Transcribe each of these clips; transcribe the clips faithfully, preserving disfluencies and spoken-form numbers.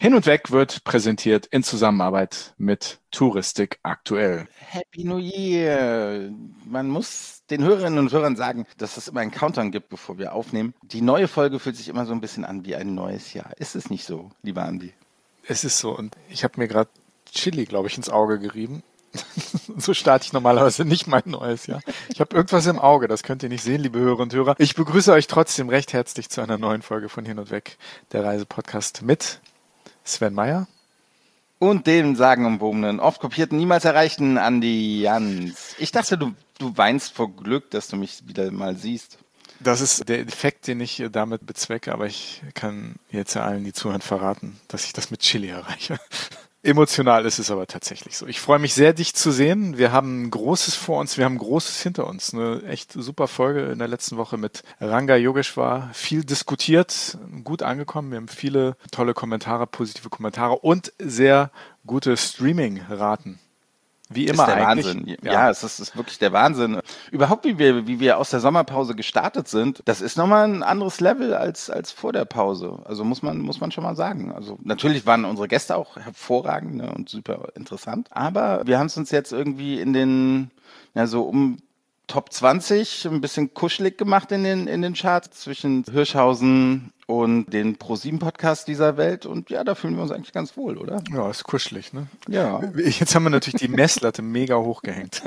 Hin und Weg wird präsentiert in Zusammenarbeit mit Touristik aktuell. Happy New Year! Man muss den Hörerinnen und Hörern sagen, dass es immer einen Countdown gibt, bevor wir aufnehmen. Die neue Folge fühlt sich immer so ein bisschen an wie ein neues Jahr. Ist es nicht so, lieber Andi? Es ist so, und ich habe mir gerade Chili, glaube ich, ins Auge gerieben. So starte ich normalerweise nicht mein neues Jahr. Ich habe irgendwas im Auge, das könnt ihr nicht sehen, liebe Hörer und Hörer. Ich begrüße euch trotzdem recht herzlich zu einer neuen Folge von Hin und Weg, der Reisepodcast mit Sven Meyer und den sagenumwobenen, oft kopierten, niemals erreichten Andi Jans. Ich dachte, du, du weinst vor Glück, dass du mich wieder mal siehst. Das ist der Effekt, den ich damit bezwecke, aber ich kann jetzt ja allen, die zuhören, verraten, dass ich das mit Chili erreiche. Emotional ist es aber tatsächlich so. Ich freue mich sehr, dich zu sehen. Wir haben Großes vor uns, wir haben Großes hinter uns. Eine echt super Folge in der letzten Woche mit Ranga Yogeshwar. Viel diskutiert, gut angekommen. Wir haben viele tolle Kommentare, positive Kommentare und sehr gute Streaming-Raten. Wie immer ist der eigentlich. Wahnsinn. Ja, ja es ist, ist wirklich der Wahnsinn. Überhaupt, wie wir, wie wir aus der Sommerpause gestartet sind, das ist nochmal ein anderes Level als, als vor der Pause. Also muss man, muss man schon mal sagen. Also natürlich waren unsere Gäste auch hervorragend, ne, und super interessant. Aber wir haben es uns jetzt irgendwie in den, ja, so um Top zwanzig ein bisschen kuschelig gemacht in den, in den Charts zwischen Hirschhausen und den ProSieben-Podcast dieser Welt. Und ja, da fühlen wir uns eigentlich ganz wohl, oder? Ja, ist kuschelig, ne? Ja. Jetzt haben wir natürlich die Messlatte mega hochgehängt.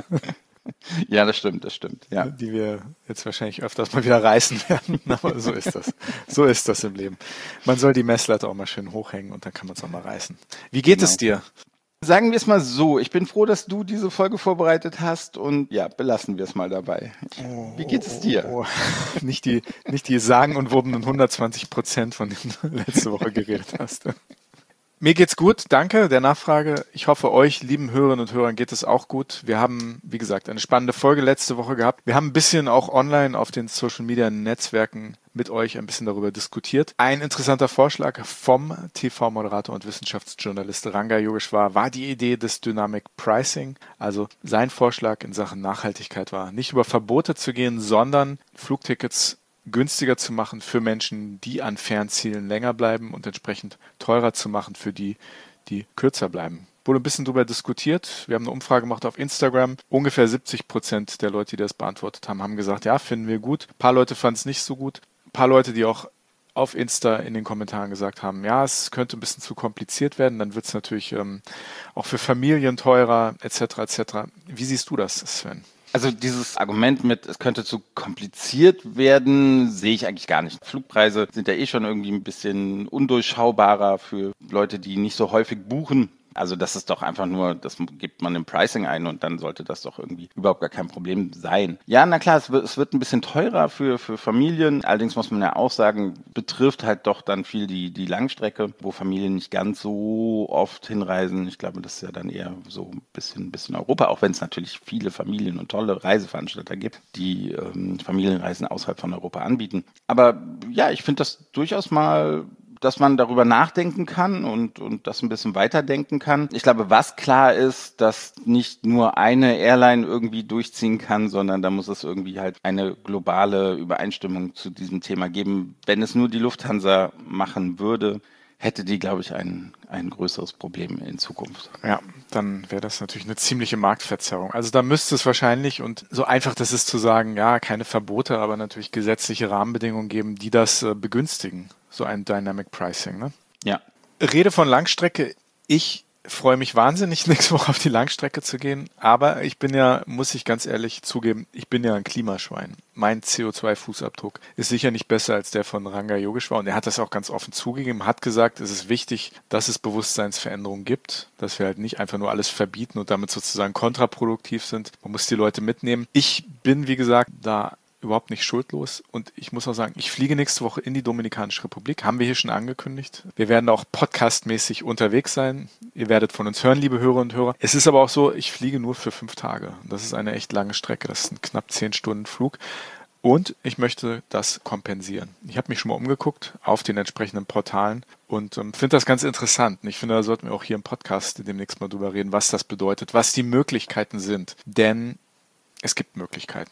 Ja, das stimmt, das stimmt. Ja. Die wir jetzt wahrscheinlich öfters mal wieder reißen werden. Aber so ist das. So ist das im Leben. Man soll die Messlatte auch mal schön hochhängen und dann kann man es auch mal reißen. Wie geht genau. es dir? Sagen wir es mal so, ich bin froh, dass du diese Folge vorbereitet hast und ja, belassen wir es mal dabei. Oh, Wie geht es dir? Oh, oh. Nicht die, nicht die sagenumwobenen hundertzwanzig Prozent, von denen du letzte Woche geredet hast. Mir geht's gut, danke der Nachfrage. Ich hoffe, euch, lieben Hörerinnen und Hörern, geht es auch gut. Wir haben, wie gesagt, eine spannende Folge letzte Woche gehabt. Wir haben ein bisschen auch online auf den Social-Media-Netzwerken mit euch ein bisschen darüber diskutiert. Ein interessanter Vorschlag vom T V-Moderator und Wissenschaftsjournalist Ranga Yogeshwar war die Idee des Dynamic Pricing. Also sein Vorschlag in Sachen Nachhaltigkeit war, nicht über Verbote zu gehen, sondern Flugtickets günstiger zu machen für Menschen, die an Fernzielen länger bleiben und entsprechend teurer zu machen für die, die kürzer bleiben. Wurde ein bisschen darüber diskutiert. Wir haben eine Umfrage gemacht auf Instagram. Ungefähr siebzig Prozent der Leute, die das beantwortet haben, haben gesagt, ja, finden wir gut. Ein paar Leute fanden es nicht so gut. Ein paar Leute, die auch auf Insta in den Kommentaren gesagt haben, ja, es könnte ein bisschen zu kompliziert werden, dann wird es natürlich ähm, auch für Familien teurer, et cetera et cetera. Wie siehst du das, Sven? Also dieses Argument mit, es könnte zu kompliziert werden, sehe ich eigentlich gar nicht. Flugpreise sind ja eh schon irgendwie ein bisschen undurchschaubarer für Leute, die nicht so häufig buchen. Also das ist doch einfach nur, das gibt man im Pricing ein und dann sollte das doch irgendwie überhaupt gar kein Problem sein. Ja, na klar, es wird, es wird ein bisschen teurer für, für Familien. Allerdings muss man ja auch sagen, betrifft halt doch dann viel die, die Langstrecke, wo Familien nicht ganz so oft hinreisen. Ich glaube, das ist ja dann eher so ein bisschen, ein bisschen Europa, auch wenn es natürlich viele Familien und tolle Reiseveranstalter gibt, die ähm, Familienreisen außerhalb von Europa anbieten. Aber ja, ich finde das durchaus mal, dass man darüber nachdenken kann und, und das ein bisschen weiterdenken kann. Ich glaube, was klar ist, dass nicht nur eine Airline irgendwie durchziehen kann, sondern da muss es irgendwie halt eine globale Übereinstimmung zu diesem Thema geben. Wenn es nur die Lufthansa machen würde, hätte die, glaube ich, ein, ein größeres Problem in Zukunft. Ja, dann wäre das natürlich eine ziemliche Marktverzerrung. Also da müsste es wahrscheinlich, und so einfach das ist zu sagen, ja, keine Verbote, aber natürlich gesetzliche Rahmenbedingungen geben, die das äh, begünstigen. So ein Dynamic Pricing, ne? Ja. Rede von Langstrecke. Ich freue mich wahnsinnig, nächste Woche auf die Langstrecke zu gehen. Aber ich bin ja, muss ich ganz ehrlich zugeben, ich bin ja ein Klimaschwein. Mein C O zwei Fußabdruck ist sicher nicht besser als der von Ranga Yogeshwar. Und er hat das auch ganz offen zugegeben, hat gesagt, es ist wichtig, dass es Bewusstseinsveränderungen gibt, dass wir halt nicht einfach nur alles verbieten und damit sozusagen kontraproduktiv sind. Man muss die Leute mitnehmen. Ich bin, wie gesagt, da überhaupt nicht schuldlos. Und ich muss auch sagen, ich fliege nächste Woche in die Dominikanische Republik. Haben wir hier schon angekündigt. Wir werden auch podcastmäßig unterwegs sein. Ihr werdet von uns hören, liebe Hörer und Hörer. Es ist aber auch so, ich fliege nur für fünf Tage. Das ist eine echt lange Strecke. Das ist ein knapp zehn Stunden Flug. Und ich möchte das kompensieren. Ich habe mich schon mal umgeguckt auf den entsprechenden Portalen und ähm, finde das ganz interessant. Ich finde, da sollten wir auch hier im Podcast demnächst mal drüber reden, was das bedeutet, was die Möglichkeiten sind. Denn es gibt Möglichkeiten.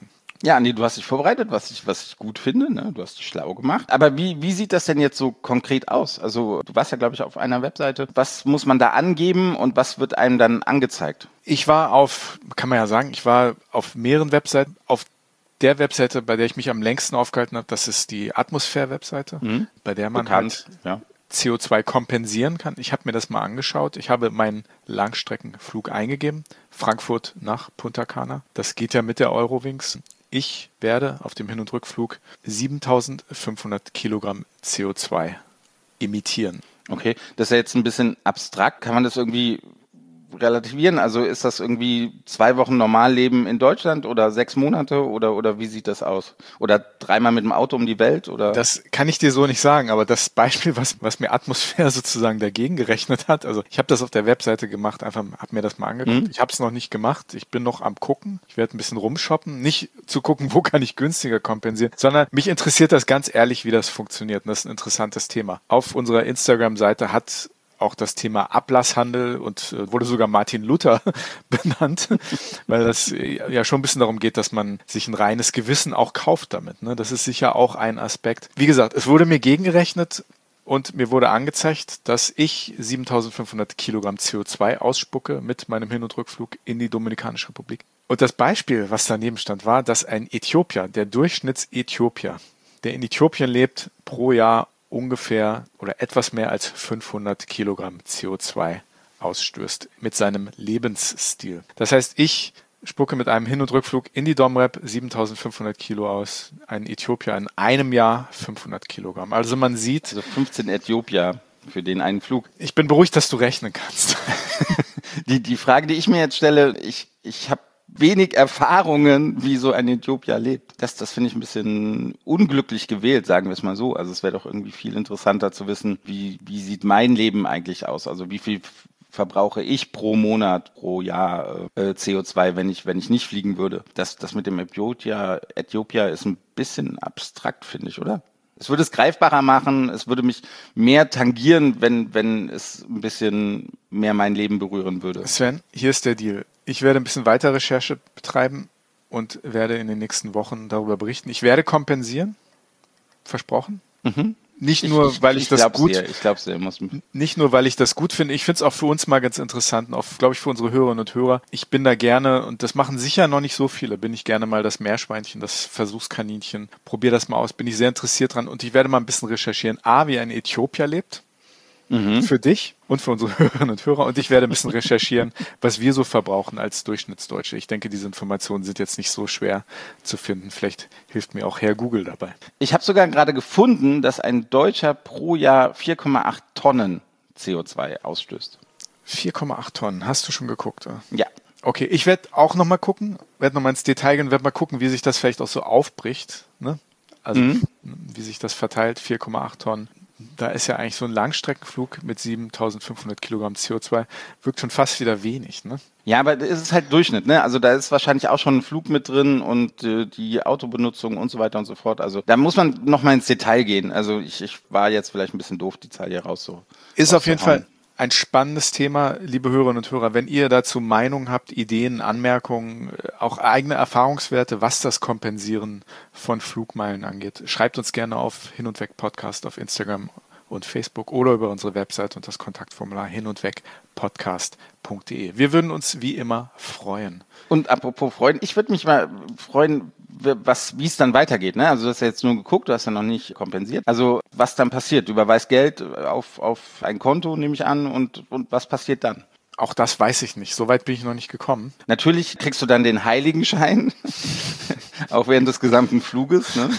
Ja, nee, du hast dich vorbereitet, was ich, was ich gut finde, ne? Du hast dich schlau gemacht. Aber wie, wie sieht das denn jetzt so konkret aus? Also du warst ja, glaube ich, auf einer Webseite. Was muss man da angeben und was wird einem dann angezeigt? Ich war auf, kann man ja sagen, ich war auf mehreren Webseiten. Auf der Webseite, bei der ich mich am längsten aufgehalten habe, das ist die Atmosphäre-Webseite, mhm. bei der man Bekannt, halt ja. C O zwei kompensieren kann. Ich habe mir das mal angeschaut. Ich habe meinen Langstreckenflug eingegeben, Frankfurt nach Punta Cana. Das geht ja mit der Eurowings. Ich werde auf dem Hin- und Rückflug siebentausendfünfhundert Kilogramm C O zwei emittieren. Okay, das ist ja jetzt ein bisschen abstrakt. Kann man das irgendwie relativieren? Also ist das irgendwie zwei Wochen Normalleben in Deutschland oder sechs Monate oder, oder wie sieht das aus? Oder dreimal mit dem Auto um die Welt? Oder? Das kann ich dir so nicht sagen, aber das Beispiel, was, was mir Atmosphäre sozusagen dagegen gerechnet hat, also ich habe das auf der Webseite gemacht, einfach habe mir das mal angeguckt. Mhm. Ich habe es noch nicht gemacht, ich bin noch am gucken, ich werde ein bisschen rumshoppen, nicht zu gucken, wo kann ich günstiger kompensieren, sondern mich interessiert das ganz ehrlich, wie das funktioniert und das ist ein interessantes Thema. Auf unserer Instagram-Seite hat auch das Thema Ablasshandel und äh, wurde sogar Martin Luther benannt, weil das äh, ja schon ein bisschen darum geht, dass man sich ein reines Gewissen auch kauft damit. Ne? Das ist sicher auch ein Aspekt. Wie gesagt, es wurde mir gegengerechnet und mir wurde angezeigt, dass ich siebentausendfünfhundert Kilogramm C O zwei ausspucke mit meinem Hin- und Rückflug in die Dominikanische Republik. Und das Beispiel, was daneben stand, war, dass ein Äthiopier, der Durchschnitts-Äthiopier, der in Äthiopien lebt, pro Jahr ungefähr oder etwas mehr als fünfhundert Kilogramm C O zwei ausstößt mit seinem Lebensstil. Das heißt, ich spucke mit einem Hin- und Rückflug in die Domrep siebentausendfünfhundert Kilo aus, ein Äthiopier in einem Jahr fünfhundert Kilogramm. Also man sieht... Also fünfzehn Äthiopier für den einen Flug. Ich bin beruhigt, dass du rechnen kannst. die, die Frage, die ich mir jetzt stelle, ich, ich habe wenig Erfahrungen, wie so ein Äthiopier lebt. Das, das finde ich ein bisschen unglücklich gewählt, sagen wir es mal so. Also es wäre doch irgendwie viel interessanter zu wissen, wie, wie sieht mein Leben eigentlich aus? Also wie viel verbrauche ich pro Monat, pro Jahr äh, C O zwei, wenn ich, wenn ich nicht fliegen würde? Das, das mit dem Äthiopier, Äthiopier ist ein bisschen abstrakt, finde ich, oder? Es würde es greifbarer machen, es würde mich mehr tangieren, wenn, wenn es ein bisschen mehr mein Leben berühren würde. Sven, hier ist der Deal. Ich werde ein bisschen weiter Recherche betreiben und werde in den nächsten Wochen darüber berichten. Ich werde kompensieren, versprochen. Mhm. Nicht nur, ich, ich, weil ich, ich das gut, dir. Ich glaub's dir. Muss nicht nur, weil ich das gut finde. Ich finde es auch für uns mal ganz interessant, und auch, glaube ich, für unsere Hörerinnen und Hörer. Ich bin da gerne, und das machen sicher noch nicht so viele, bin ich gerne mal das Meerschweinchen, das Versuchskaninchen. Probier das mal aus, bin ich sehr interessiert dran. Und ich werde mal ein bisschen recherchieren. A, wie ein Äthiopier lebt. Mhm. Für dich und für unsere Hörerinnen und Hörer. Und ich werde ein bisschen recherchieren, was wir so verbrauchen als Durchschnittsdeutsche. Ich denke, diese Informationen sind jetzt nicht so schwer zu finden. Vielleicht hilft mir auch Herr Google dabei. Ich habe sogar gerade gefunden, dass ein Deutscher pro Jahr vier Komma acht Tonnen C O zwei ausstößt. vier Komma acht Tonnen. Hast du schon geguckt? Oder? Ja. Okay, ich werde auch nochmal gucken, werde nochmal ins Detail gehen, werde mal gucken, wie sich das vielleicht auch so aufbricht. Ne? Also mhm. wie sich das verteilt, vier Komma acht Tonnen. Da ist ja eigentlich so ein Langstreckenflug mit siebentausendfünfhundert Kilogramm C O zwei, wirkt schon fast wieder wenig, ne? Ja, aber es ist halt Durchschnitt, ne? Also da ist wahrscheinlich auch schon ein Flug mit drin und äh, die Autobenutzung und so weiter und so fort. Also da muss man nochmal ins Detail gehen. Also ich, ich war jetzt vielleicht ein bisschen doof, die Zahl hier raus so. Ist auf jeden Fall ein spannendes Thema, liebe Hörerinnen und Hörer. Wenn ihr dazu Meinungen habt, Ideen, Anmerkungen, auch eigene Erfahrungswerte, was das Kompensieren von Flugmeilen angeht, schreibt uns gerne auf Hin und Weg Podcast auf Instagram und Facebook oder über unsere Website und das Kontaktformular hin und weg podcast punkt de. Wir würden uns wie immer freuen. Und apropos freuen, ich würde mich mal freuen, was, wie es dann weitergeht, ne? Also du hast ja jetzt nur geguckt, du hast ja noch nicht kompensiert. Also was dann passiert, du überweist Geld auf, auf ein Konto, nehme ich an, und, und was passiert dann? Auch das weiß ich nicht, so weit bin ich noch nicht gekommen. Natürlich kriegst du dann den Heiligenschein, auch während des gesamten Fluges, ne?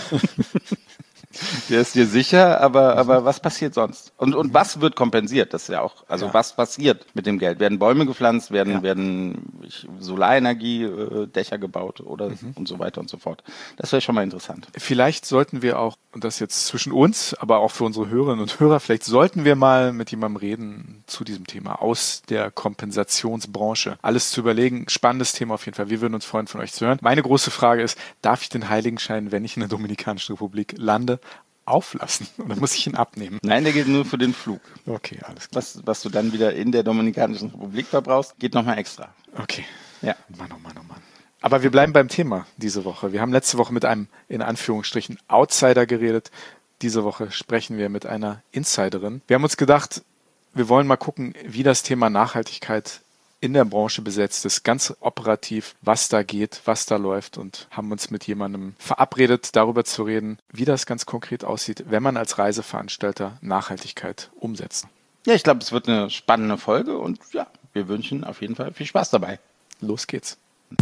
Der ist dir sicher, aber, aber was passiert sonst? Und, und was wird kompensiert? Das ist ja auch, also ja. Was passiert mit dem Geld? Werden Bäume gepflanzt? Werden, ja. werden Solarenergie, äh, Dächer gebaut oder mhm. und so weiter und so fort? Das wäre schon mal interessant. Vielleicht sollten wir auch, und das jetzt zwischen uns, aber auch für unsere Hörerinnen und Hörer, vielleicht sollten wir mal mit jemandem reden zu diesem Thema aus der Kompensationsbranche. Alles zu überlegen, spannendes Thema auf jeden Fall. Wir würden uns freuen, von euch zu hören. Meine große Frage ist, darf ich den Heiligenschein, wenn ich in der Dominikanischen Republik lande, auflassen? Oder muss ich ihn abnehmen? Nein, der gilt nur für den Flug. Okay, alles klar. Was, was du dann wieder in der Dominikanischen Republik verbrauchst, geht nochmal extra. Okay. Ja. Mann, oh Mann, oh Mann. Aber wir bleiben beim Thema diese Woche. Wir haben letzte Woche mit einem, in Anführungsstrichen, Outsider geredet. Diese Woche sprechen wir mit einer Insiderin. Wir haben uns gedacht, wir wollen mal gucken, wie das Thema Nachhaltigkeit in der Branche besetzt ist, ganz operativ, was da geht, was da läuft und haben uns mit jemandem verabredet, darüber zu reden, wie das ganz konkret aussieht, wenn man als Reiseveranstalter Nachhaltigkeit umsetzt. Ja, ich glaube, es wird eine spannende Folge und ja, wir wünschen auf jeden Fall viel Spaß dabei. Los geht's.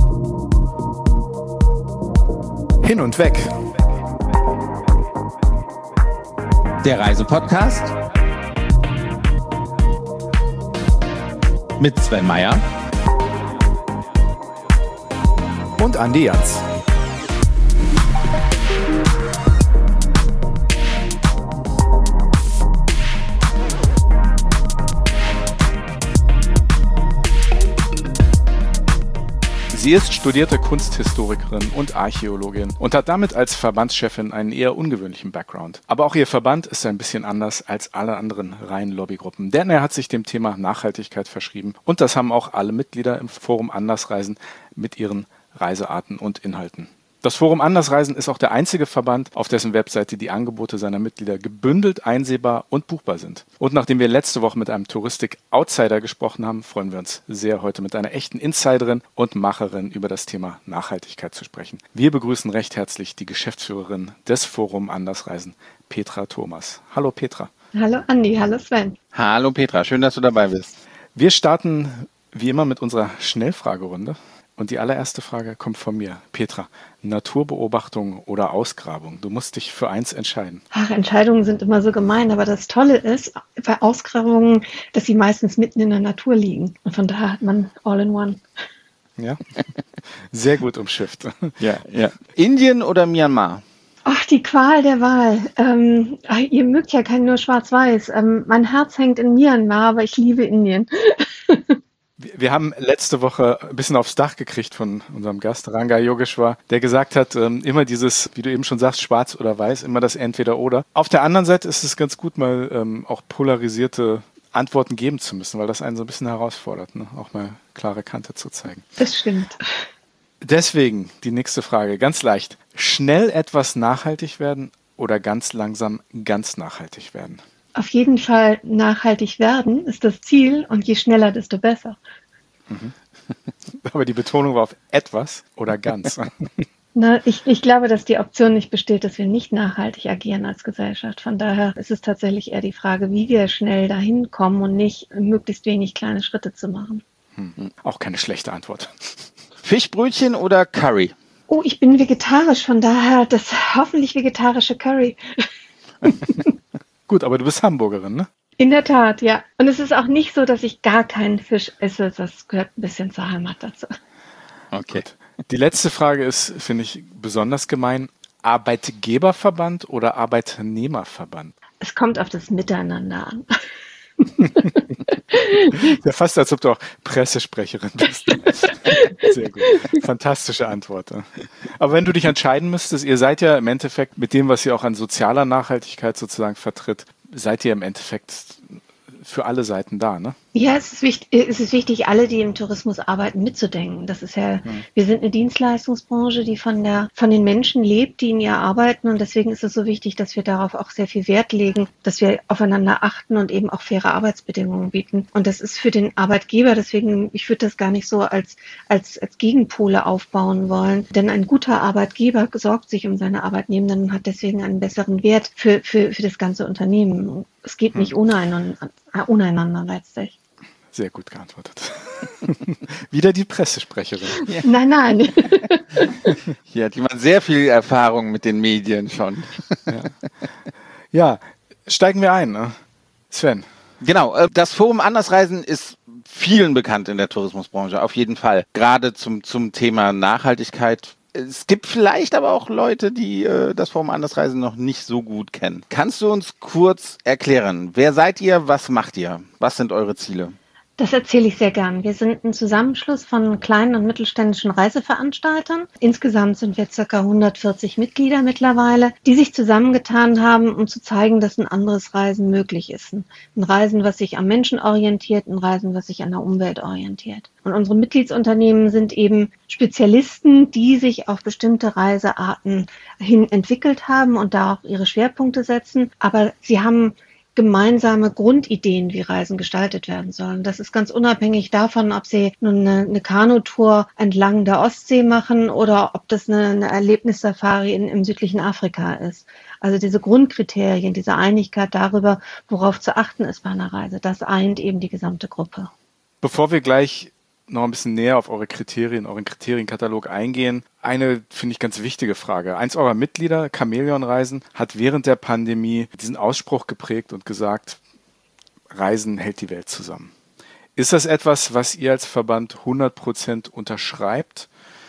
Hin und weg. Der Reisepodcast mit Sven Meyer und Andi Jans. Sie ist studierte Kunsthistorikerin und Archäologin und hat damit als Verbandschefin einen eher ungewöhnlichen Background. Aber auch ihr Verband ist ein bisschen anders als alle anderen reinen Lobbygruppen, denn er hat sich dem Thema Nachhaltigkeit verschrieben und das haben auch alle Mitglieder im Forum Andersreisen mit ihren Reisearten und Inhalten. Das Forum Andersreisen ist auch der einzige Verband, auf dessen Webseite die Angebote seiner Mitglieder gebündelt, einsehbar und buchbar sind. Und nachdem wir letzte Woche mit einem Touristik-Outsider gesprochen haben, freuen wir uns sehr, heute mit einer echten Insiderin und Macherin über das Thema Nachhaltigkeit zu sprechen. Wir begrüßen recht herzlich die Geschäftsführerin des Forum Andersreisen, Petra Thomas. Hallo Petra. Hallo Andi, hallo Sven. Hallo Petra, schön, dass du dabei bist. Wir starten wie immer mit unserer Schnellfragerunde. Und die allererste Frage kommt von mir. Petra, Naturbeobachtung oder Ausgrabung? Du musst dich für eins entscheiden. Ach, Entscheidungen sind immer so gemein, aber das Tolle ist bei Ausgrabungen, dass sie meistens mitten in der Natur liegen. Und von daher hat man all in one. Ja, sehr gut umschifft. Ja, ja. Indien oder Myanmar? Ach, die Qual der Wahl. Ähm, ihr mögt ja kein nur Schwarz-Weiß. Ähm, mein Herz hängt in Myanmar, aber ich liebe Indien. Wir haben letzte Woche ein bisschen aufs Dach gekriegt von unserem Gast, Ranga Yogeshwar, der gesagt hat, immer dieses, wie du eben schon sagst, schwarz oder weiß, immer das Entweder-Oder. Auf der anderen Seite ist es ganz gut, mal ähm, auch polarisierte Antworten geben zu müssen, weil das einen so ein bisschen herausfordert, ne? Auch mal klare Kante zu zeigen. Das stimmt. Deswegen die nächste Frage, ganz leicht. Schnell etwas nachhaltig werden oder ganz langsam ganz nachhaltig werden? Auf jeden Fall nachhaltig werden ist das Ziel und je schneller, desto besser. Mhm. Aber die Betonung war auf etwas oder ganz. Na, ich, ich glaube, dass die Option nicht besteht, dass wir nicht nachhaltig agieren als Gesellschaft. Von daher ist es tatsächlich eher die Frage, wie wir schnell dahin kommen und nicht möglichst wenig kleine Schritte zu machen. Hm. Auch keine schlechte Antwort. Fischbrötchen oder Curry? Oh, ich bin vegetarisch, von daher das hoffentlich vegetarische Curry. Gut, aber du bist Hamburgerin, ne? In der Tat, ja. Und es ist auch nicht so, dass ich gar keinen Fisch esse. Das gehört ein bisschen zur Heimat dazu. Okay. Gut. Die letzte Frage ist, finde ich, besonders gemein. Arbeitgeberverband oder Arbeitnehmerverband? Es kommt auf das Miteinander an. Ja, fast als ob du auch Pressesprecherin bist. Sehr gut. Fantastische Antwort. Aber wenn du dich entscheiden müsstest, ihr seid ja im Endeffekt mit dem, was ihr auch an sozialer Nachhaltigkeit sozusagen vertritt, seid ihr im Endeffekt für alle Seiten da, ne? Ja, es ist wichtig, es ist wichtig, alle, die im Tourismus arbeiten, mitzudenken. Das ist ja, mhm. wir sind eine Dienstleistungsbranche, die von der, von den Menschen lebt, die in ihr arbeiten. Und deswegen ist es so wichtig, dass wir darauf auch sehr viel Wert legen, dass wir aufeinander achten und eben auch faire Arbeitsbedingungen bieten. Und das ist für den Arbeitgeber, deswegen, ich würde das gar nicht so als, als, als Gegenpole aufbauen wollen. Denn ein guter Arbeitgeber sorgt sich um seine Arbeitnehmenden und hat deswegen einen besseren Wert für, für, für das ganze Unternehmen. Es geht nicht ohne einander, untereinander letztlich. Sehr gut geantwortet. Wieder die Pressesprecherin. Ja. Nein, nein. Hier hat jemand sehr viel Erfahrung mit den Medien schon. Ja, ja, steigen wir ein, ne? Sven. Genau, das Forum Andersreisen ist vielen bekannt in der Tourismusbranche, auf jeden Fall. Gerade zum, zum Thema Nachhaltigkeit. Es gibt vielleicht aber auch Leute, die äh, das Forum Andersreisen noch nicht so gut kennen. Kannst du uns kurz erklären, wer seid ihr, was macht ihr, was sind eure Ziele? Das erzähle ich sehr gern. Wir sind ein Zusammenschluss von kleinen und mittelständischen Reiseveranstaltern. Insgesamt sind wir ca. hundertvierzig Mitglieder mittlerweile, die sich zusammengetan haben, um zu zeigen, dass ein anderes Reisen möglich ist. Ein Reisen, was sich am Menschen orientiert, ein Reisen, was sich an der Umwelt orientiert. Und unsere Mitgliedsunternehmen sind eben Spezialisten, die sich auf bestimmte Reisearten hin entwickelt haben und da auch ihre Schwerpunkte setzen. Aber sie haben gemeinsame Grundideen, wie Reisen gestaltet werden sollen. Das ist ganz unabhängig davon, ob Sie nun eine, eine Kanutour entlang der Ostsee machen oder ob das eine, eine Erlebnissafari in, im südlichen Afrika ist. Also diese Grundkriterien, diese Einigkeit darüber, worauf zu achten ist bei einer Reise, das eint eben die gesamte Gruppe. Bevor wir gleich noch ein bisschen näher auf eure Kriterien, euren Kriterienkatalog eingehen. Eine, finde ich, ganz wichtige Frage. Eins eurer Mitglieder, Chamäleon Reisen, hat während der Pandemie diesen Ausspruch geprägt und gesagt, Reisen hält die Welt zusammen. Ist das etwas, was ihr als Verband hundert Prozent unterschreibt?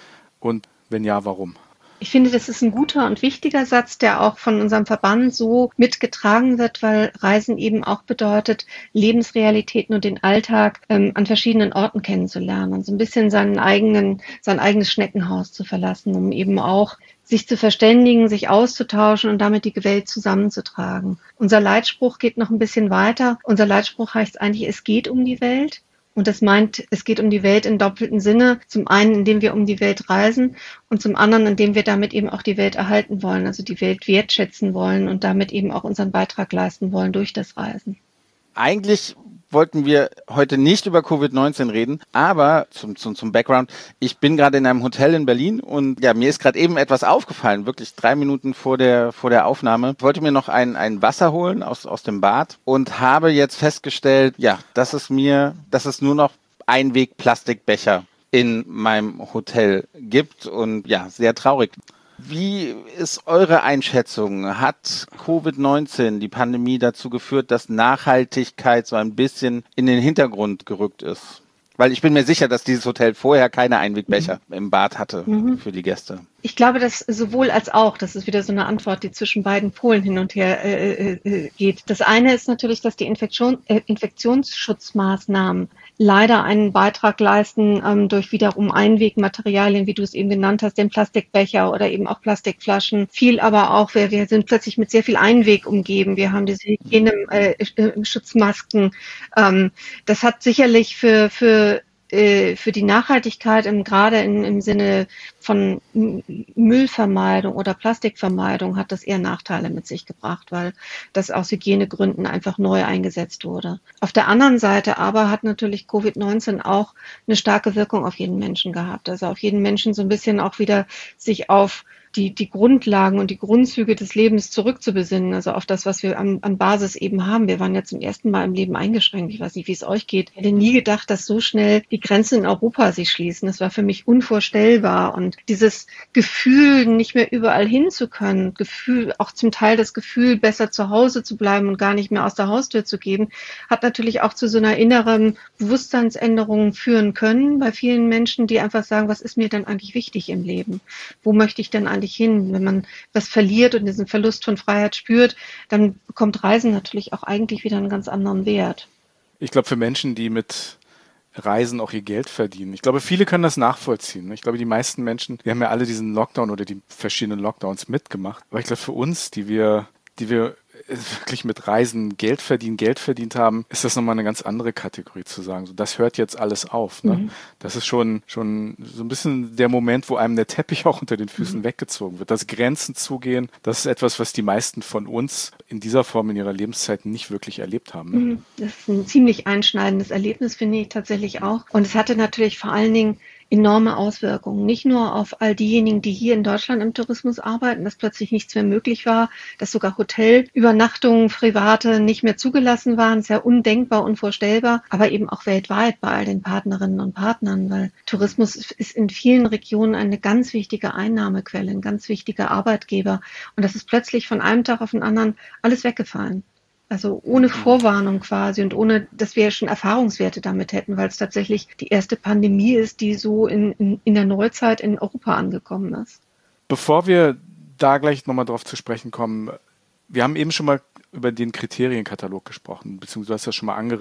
Und wenn ja, warum? Ich finde, das ist ein guter und wichtiger Satz, der auch von unserem Verband so mitgetragen wird, weil Reisen eben auch bedeutet, Lebensrealitäten und den Alltag ähm, an verschiedenen Orten kennenzulernen und so ein bisschen seinen eigenen, sein eigenes Schneckenhaus zu verlassen, um eben auch sich zu verständigen, sich auszutauschen und damit die Welt zusammenzutragen. Unser Leitspruch geht noch ein bisschen weiter. Unser Leitspruch heißt eigentlich, es geht um die Welt. Und das meint, es geht um die Welt im doppelten Sinne. Zum einen, indem wir um die Welt reisen und zum anderen, indem wir damit eben auch die Welt erhalten wollen, also die Welt wertschätzen wollen und damit eben auch unseren Beitrag leisten wollen durch das Reisen. Eigentlich wollten wir heute nicht über Covid neunzehn reden, aber zum, zum, zum Background, ich bin gerade in einem Hotel in Berlin und ja, mir ist gerade eben etwas aufgefallen, wirklich drei Minuten vor der, vor der Aufnahme. Ich wollte mir noch ein, ein Wasser holen aus, aus dem Bad und habe jetzt festgestellt, ja, dass es mir, dass es nur noch Einweg-Plastikbecher in meinem Hotel gibt und ja, sehr traurig. Wie ist eure Einschätzung? Hat Covid neunzehn, die Pandemie, dazu geführt, dass Nachhaltigkeit so ein bisschen in den Hintergrund gerückt ist? Weil ich bin mir sicher, dass dieses Hotel vorher keine Einwegbecher mhm. im Bad hatte mhm. für die Gäste. Ich glaube, dass sowohl als auch, das ist wieder so eine Antwort, die zwischen beiden Polen hin und her äh, äh, geht. Das eine ist natürlich, dass die Infektion, äh, Infektionsschutzmaßnahmen leider einen Beitrag leisten ähm, durch wiederum Einwegmaterialien, wie du es eben genannt hast, den Plastikbecher oder eben auch Plastikflaschen. Viel aber auch, wir, wir sind plötzlich mit sehr viel Einweg umgeben. Wir haben diese Hygiene-Schutzmasken. Äh, ähm, das hat sicherlich für, für für die Nachhaltigkeit im, gerade in, im Sinne von Müllvermeidung oder Plastikvermeidung hat das eher Nachteile mit sich gebracht, weil das aus Hygienegründen einfach neu eingesetzt wurde. Auf der anderen Seite aber hat natürlich Covid neunzehn auch eine starke Wirkung auf jeden Menschen gehabt. Also auf jeden Menschen so ein bisschen auch wieder sich auf die, die Grundlagen und die Grundzüge des Lebens zurückzubesinnen, also auf das, was wir an, an Basis eben haben. Wir waren ja zum ersten Mal im Leben eingeschränkt. Ich weiß nicht, wie es euch geht. Ich hätte nie gedacht, dass so schnell die Grenzen in Europa sich schließen. Das war für mich unvorstellbar. Und dieses Gefühl, nicht mehr überall hin zu können, Gefühl, auch zum Teil das Gefühl, besser zu Hause zu bleiben und gar nicht mehr aus der Haustür zu geben, hat natürlich auch zu so einer inneren Bewusstseinsänderung führen können bei vielen Menschen, die einfach sagen, was ist mir denn eigentlich wichtig im Leben? Wo möchte ich denn eigentlich hin? Wenn man was verliert und diesen Verlust von Freiheit spürt, dann bekommt Reisen natürlich auch eigentlich wieder einen ganz anderen Wert. Ich glaube, für Menschen, die mit Reisen auch ihr Geld verdienen. Ich glaube, viele können das nachvollziehen. Ich glaube, die meisten Menschen, die haben ja alle diesen Lockdown oder die verschiedenen Lockdowns mitgemacht. Aber ich glaube, für uns, die wir, die wir wirklich mit Reisen Geld verdienen, Geld verdient haben, ist das nochmal eine ganz andere Kategorie zu sagen. So, das hört jetzt alles auf. Ne? Mhm. Das ist schon, schon so ein bisschen der Moment, wo einem der Teppich auch unter den Füßen mhm. weggezogen wird. Das Grenzen zugehen, das ist etwas, was die meisten von uns in dieser Form in ihrer Lebenszeit nicht wirklich erlebt haben. Ne? Das ist ein ziemlich einschneidendes Erlebnis, finde ich tatsächlich auch. Und es hatte natürlich vor allen Dingen enorme Auswirkungen, nicht nur auf all diejenigen, die hier in Deutschland im Tourismus arbeiten, dass plötzlich nichts mehr möglich war, dass sogar Hotelübernachtungen, private nicht mehr zugelassen waren, ist ja undenkbar, unvorstellbar, aber eben auch weltweit bei all den Partnerinnen und Partnern, weil Tourismus ist in vielen Regionen eine ganz wichtige Einnahmequelle, ein ganz wichtiger Arbeitgeber und das ist plötzlich von einem Tag auf den anderen alles weggefallen. Also ohne Vorwarnung quasi und ohne, dass wir schon Erfahrungswerte damit hätten, weil es tatsächlich die erste Pandemie ist, die so in, in, in der Neuzeit in Europa angekommen ist. Bevor wir da gleich nochmal drauf zu sprechen kommen, wir haben eben schon mal über den Kriterienkatalog gesprochen, beziehungsweise du hast das schon mal angerissen.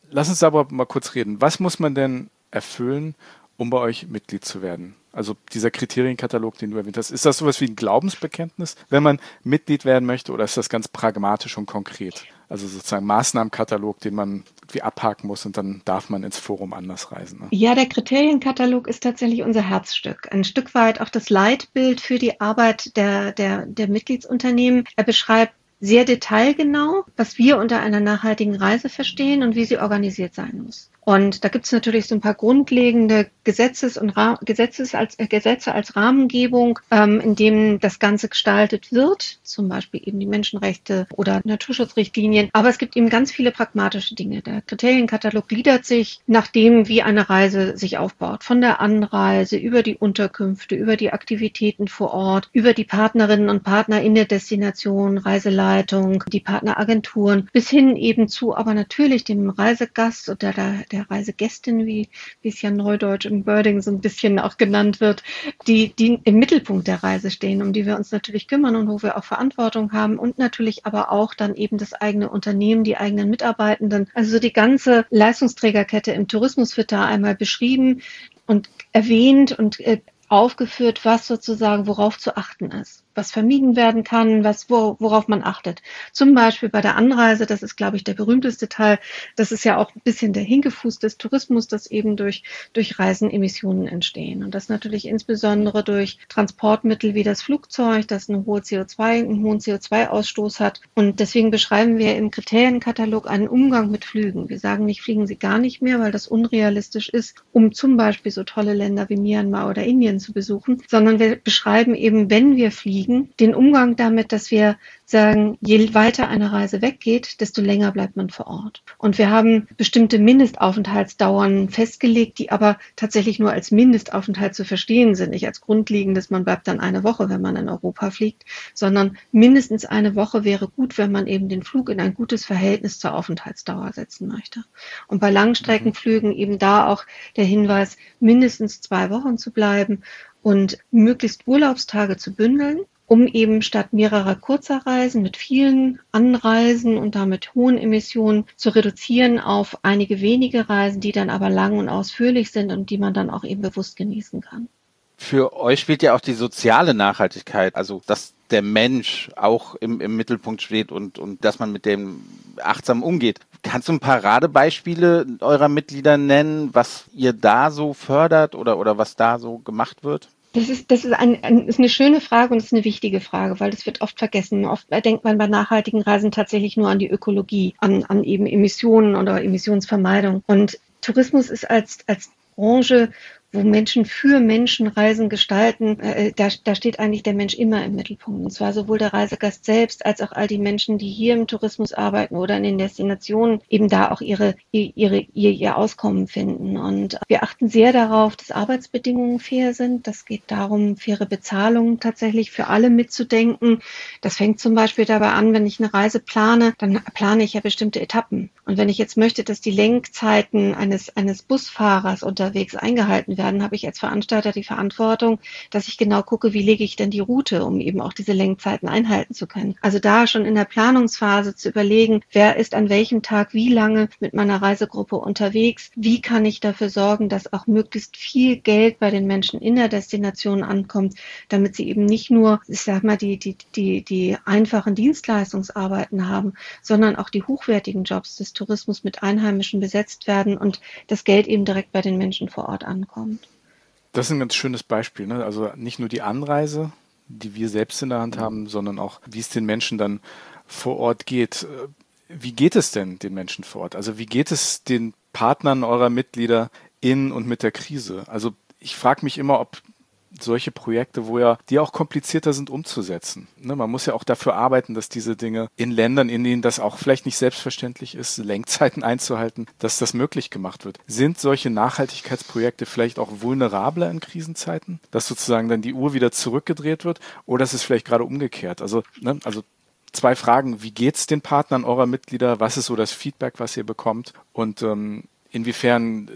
Lass uns aber mal kurz reden. Was muss man denn erfüllen, um bei euch Mitglied zu werden? Also dieser Kriterienkatalog, den du erwähnt hast, ist das sowas wie ein Glaubensbekenntnis, wenn man Mitglied werden möchte, oder ist das ganz pragmatisch und konkret? Also sozusagen ein Maßnahmenkatalog, den man irgendwie abhaken muss und dann darf man ins Forum anders reisen. Ne? Ja, der Kriterienkatalog ist tatsächlich unser Herzstück. Ein Stück weit auch das Leitbild für die Arbeit der, der, der Mitgliedsunternehmen. Er beschreibt sehr detailgenau, was wir unter einer nachhaltigen Reise verstehen und wie sie organisiert sein muss. Und da gibt es natürlich so ein paar grundlegende Gesetzes und Ra- Gesetzes als, äh, Gesetze als Rahmengebung, ähm, in dem das Ganze gestaltet wird, zum Beispiel eben die Menschenrechte oder Naturschutzrichtlinien. Aber es gibt eben ganz viele pragmatische Dinge. Der Kriterienkatalog gliedert sich nach dem, wie eine Reise sich aufbaut. Von der Anreise über die Unterkünfte, über die Aktivitäten vor Ort, über die Partnerinnen und Partner in der Destination, Reiseleitung, die Partneragenturen, bis hin eben zu aber natürlich dem Reisegast oder der, der Reisegästin, wie, wie es ja neudeutsch im Wording so ein bisschen auch genannt wird, die, die im Mittelpunkt der Reise stehen, um die wir uns natürlich kümmern und wo wir auch Verantwortung haben und natürlich aber auch dann eben das eigene Unternehmen, die eigenen Mitarbeitenden. Also die ganze Leistungsträgerkette im Tourismus wird da einmal beschrieben und erwähnt und äh, aufgeführt, was sozusagen, worauf zu achten ist, was vermieden werden kann, was, wo, worauf man achtet. Zum Beispiel bei der Anreise, das ist, glaube ich, der berühmteste Teil, das ist ja auch ein bisschen der Hinkefuß des Tourismus, dass eben durch, durch Reisen Emissionen entstehen. Und das natürlich insbesondere durch Transportmittel wie das Flugzeug, das eine hohe C O zwei, einen hohen C O zwei Ausstoß hat. Und deswegen beschreiben wir im Kriterienkatalog einen Umgang mit Flügen. Wir sagen nicht, fliegen Sie gar nicht mehr, weil das unrealistisch ist, um zum Beispiel so tolle Länder wie Myanmar oder Indien zu besuchen, sondern wir beschreiben eben, wenn wir fliegen, den Umgang damit, dass wir sagen, je weiter eine Reise weggeht, desto länger bleibt man vor Ort. Und wir haben bestimmte Mindestaufenthaltsdauern festgelegt, die aber tatsächlich nur als Mindestaufenthalt zu verstehen sind. Nicht als grundlegendes, man bleibt dann eine Woche, wenn man in Europa fliegt, sondern mindestens eine Woche wäre gut, wenn man eben den Flug in ein gutes Verhältnis zur Aufenthaltsdauer setzen möchte. Und bei Langstreckenflügen eben da auch der Hinweis, mindestens zwei Wochen zu bleiben und möglichst Urlaubstage zu bündeln, um eben statt mehrerer kurzer Reisen mit vielen Anreisen und damit hohen Emissionen zu reduzieren auf einige wenige Reisen, die dann aber lang und ausführlich sind und die man dann auch eben bewusst genießen kann. Für euch spielt ja auch die soziale Nachhaltigkeit, also dass der Mensch auch im, im Mittelpunkt steht und, und dass man mit dem achtsam umgeht. Kannst du ein paar Paradebeispiele eurer Mitglieder nennen, was ihr da so fördert oder, oder was da so gemacht wird? Das ist, das ist, ein, ein, ist eine schöne Frage und es ist eine wichtige Frage, weil das wird oft vergessen. Oft denkt man bei nachhaltigen Reisen tatsächlich nur an die Ökologie, an, an eben Emissionen oder Emissionsvermeidung. Und Tourismus ist als, als Branche, wo Menschen für Menschen Reisen gestalten, äh, da, da steht eigentlich der Mensch immer im Mittelpunkt. Und zwar sowohl der Reisegast selbst als auch all die Menschen, die hier im Tourismus arbeiten oder in den Destinationen eben da auch ihre, ihre, ihr, ihr Auskommen finden. Und wir achten sehr darauf, dass Arbeitsbedingungen fair sind. Das geht darum, faire Bezahlung tatsächlich für alle mitzudenken. Das fängt zum Beispiel dabei an, wenn ich eine Reise plane, dann plane ich ja bestimmte Etappen. Und wenn ich jetzt möchte, dass die Lenkzeiten eines, eines Busfahrers unterwegs eingehalten werden, habe ich als Veranstalter die Verantwortung, dass ich genau gucke, wie lege ich denn die Route, um eben auch diese Lenkzeiten einhalten zu können. Also da schon in der Planungsphase zu überlegen, wer ist an welchem Tag wie lange mit meiner Reisegruppe unterwegs, wie kann ich dafür sorgen, dass auch möglichst viel Geld bei den Menschen in der Destination ankommt, damit sie eben nicht nur, ich sag mal, die, die, die, die einfachen Dienstleistungsarbeiten haben, sondern auch die hochwertigen Jobs des Tourismus mit Einheimischen besetzt werden und das Geld eben direkt bei den Menschen vor Ort ankommt. Das ist ein ganz schönes Beispiel, ne? Also nicht nur die Anreise, die wir selbst in der Hand haben, sondern auch, wie es den Menschen dann vor Ort geht. Wie geht es denn den Menschen vor Ort? Also wie geht es den Partnern eurer Mitglieder in und mit der Krise? Also ich frage mich immer, ob solche Projekte, wo ja die auch komplizierter sind umzusetzen. Ne, man muss ja auch dafür arbeiten, dass diese Dinge in Ländern, in denen das auch vielleicht nicht selbstverständlich ist, Lenkzeiten einzuhalten, dass das möglich gemacht wird. Sind solche Nachhaltigkeitsprojekte vielleicht auch vulnerabler in Krisenzeiten, dass sozusagen dann die Uhr wieder zurückgedreht wird, oder ist es vielleicht gerade umgekehrt? Also, ne, also zwei Fragen: Wie geht's den Partnern eurer Mitglieder? Was ist so das Feedback, was ihr bekommt? Und ähm, inwiefern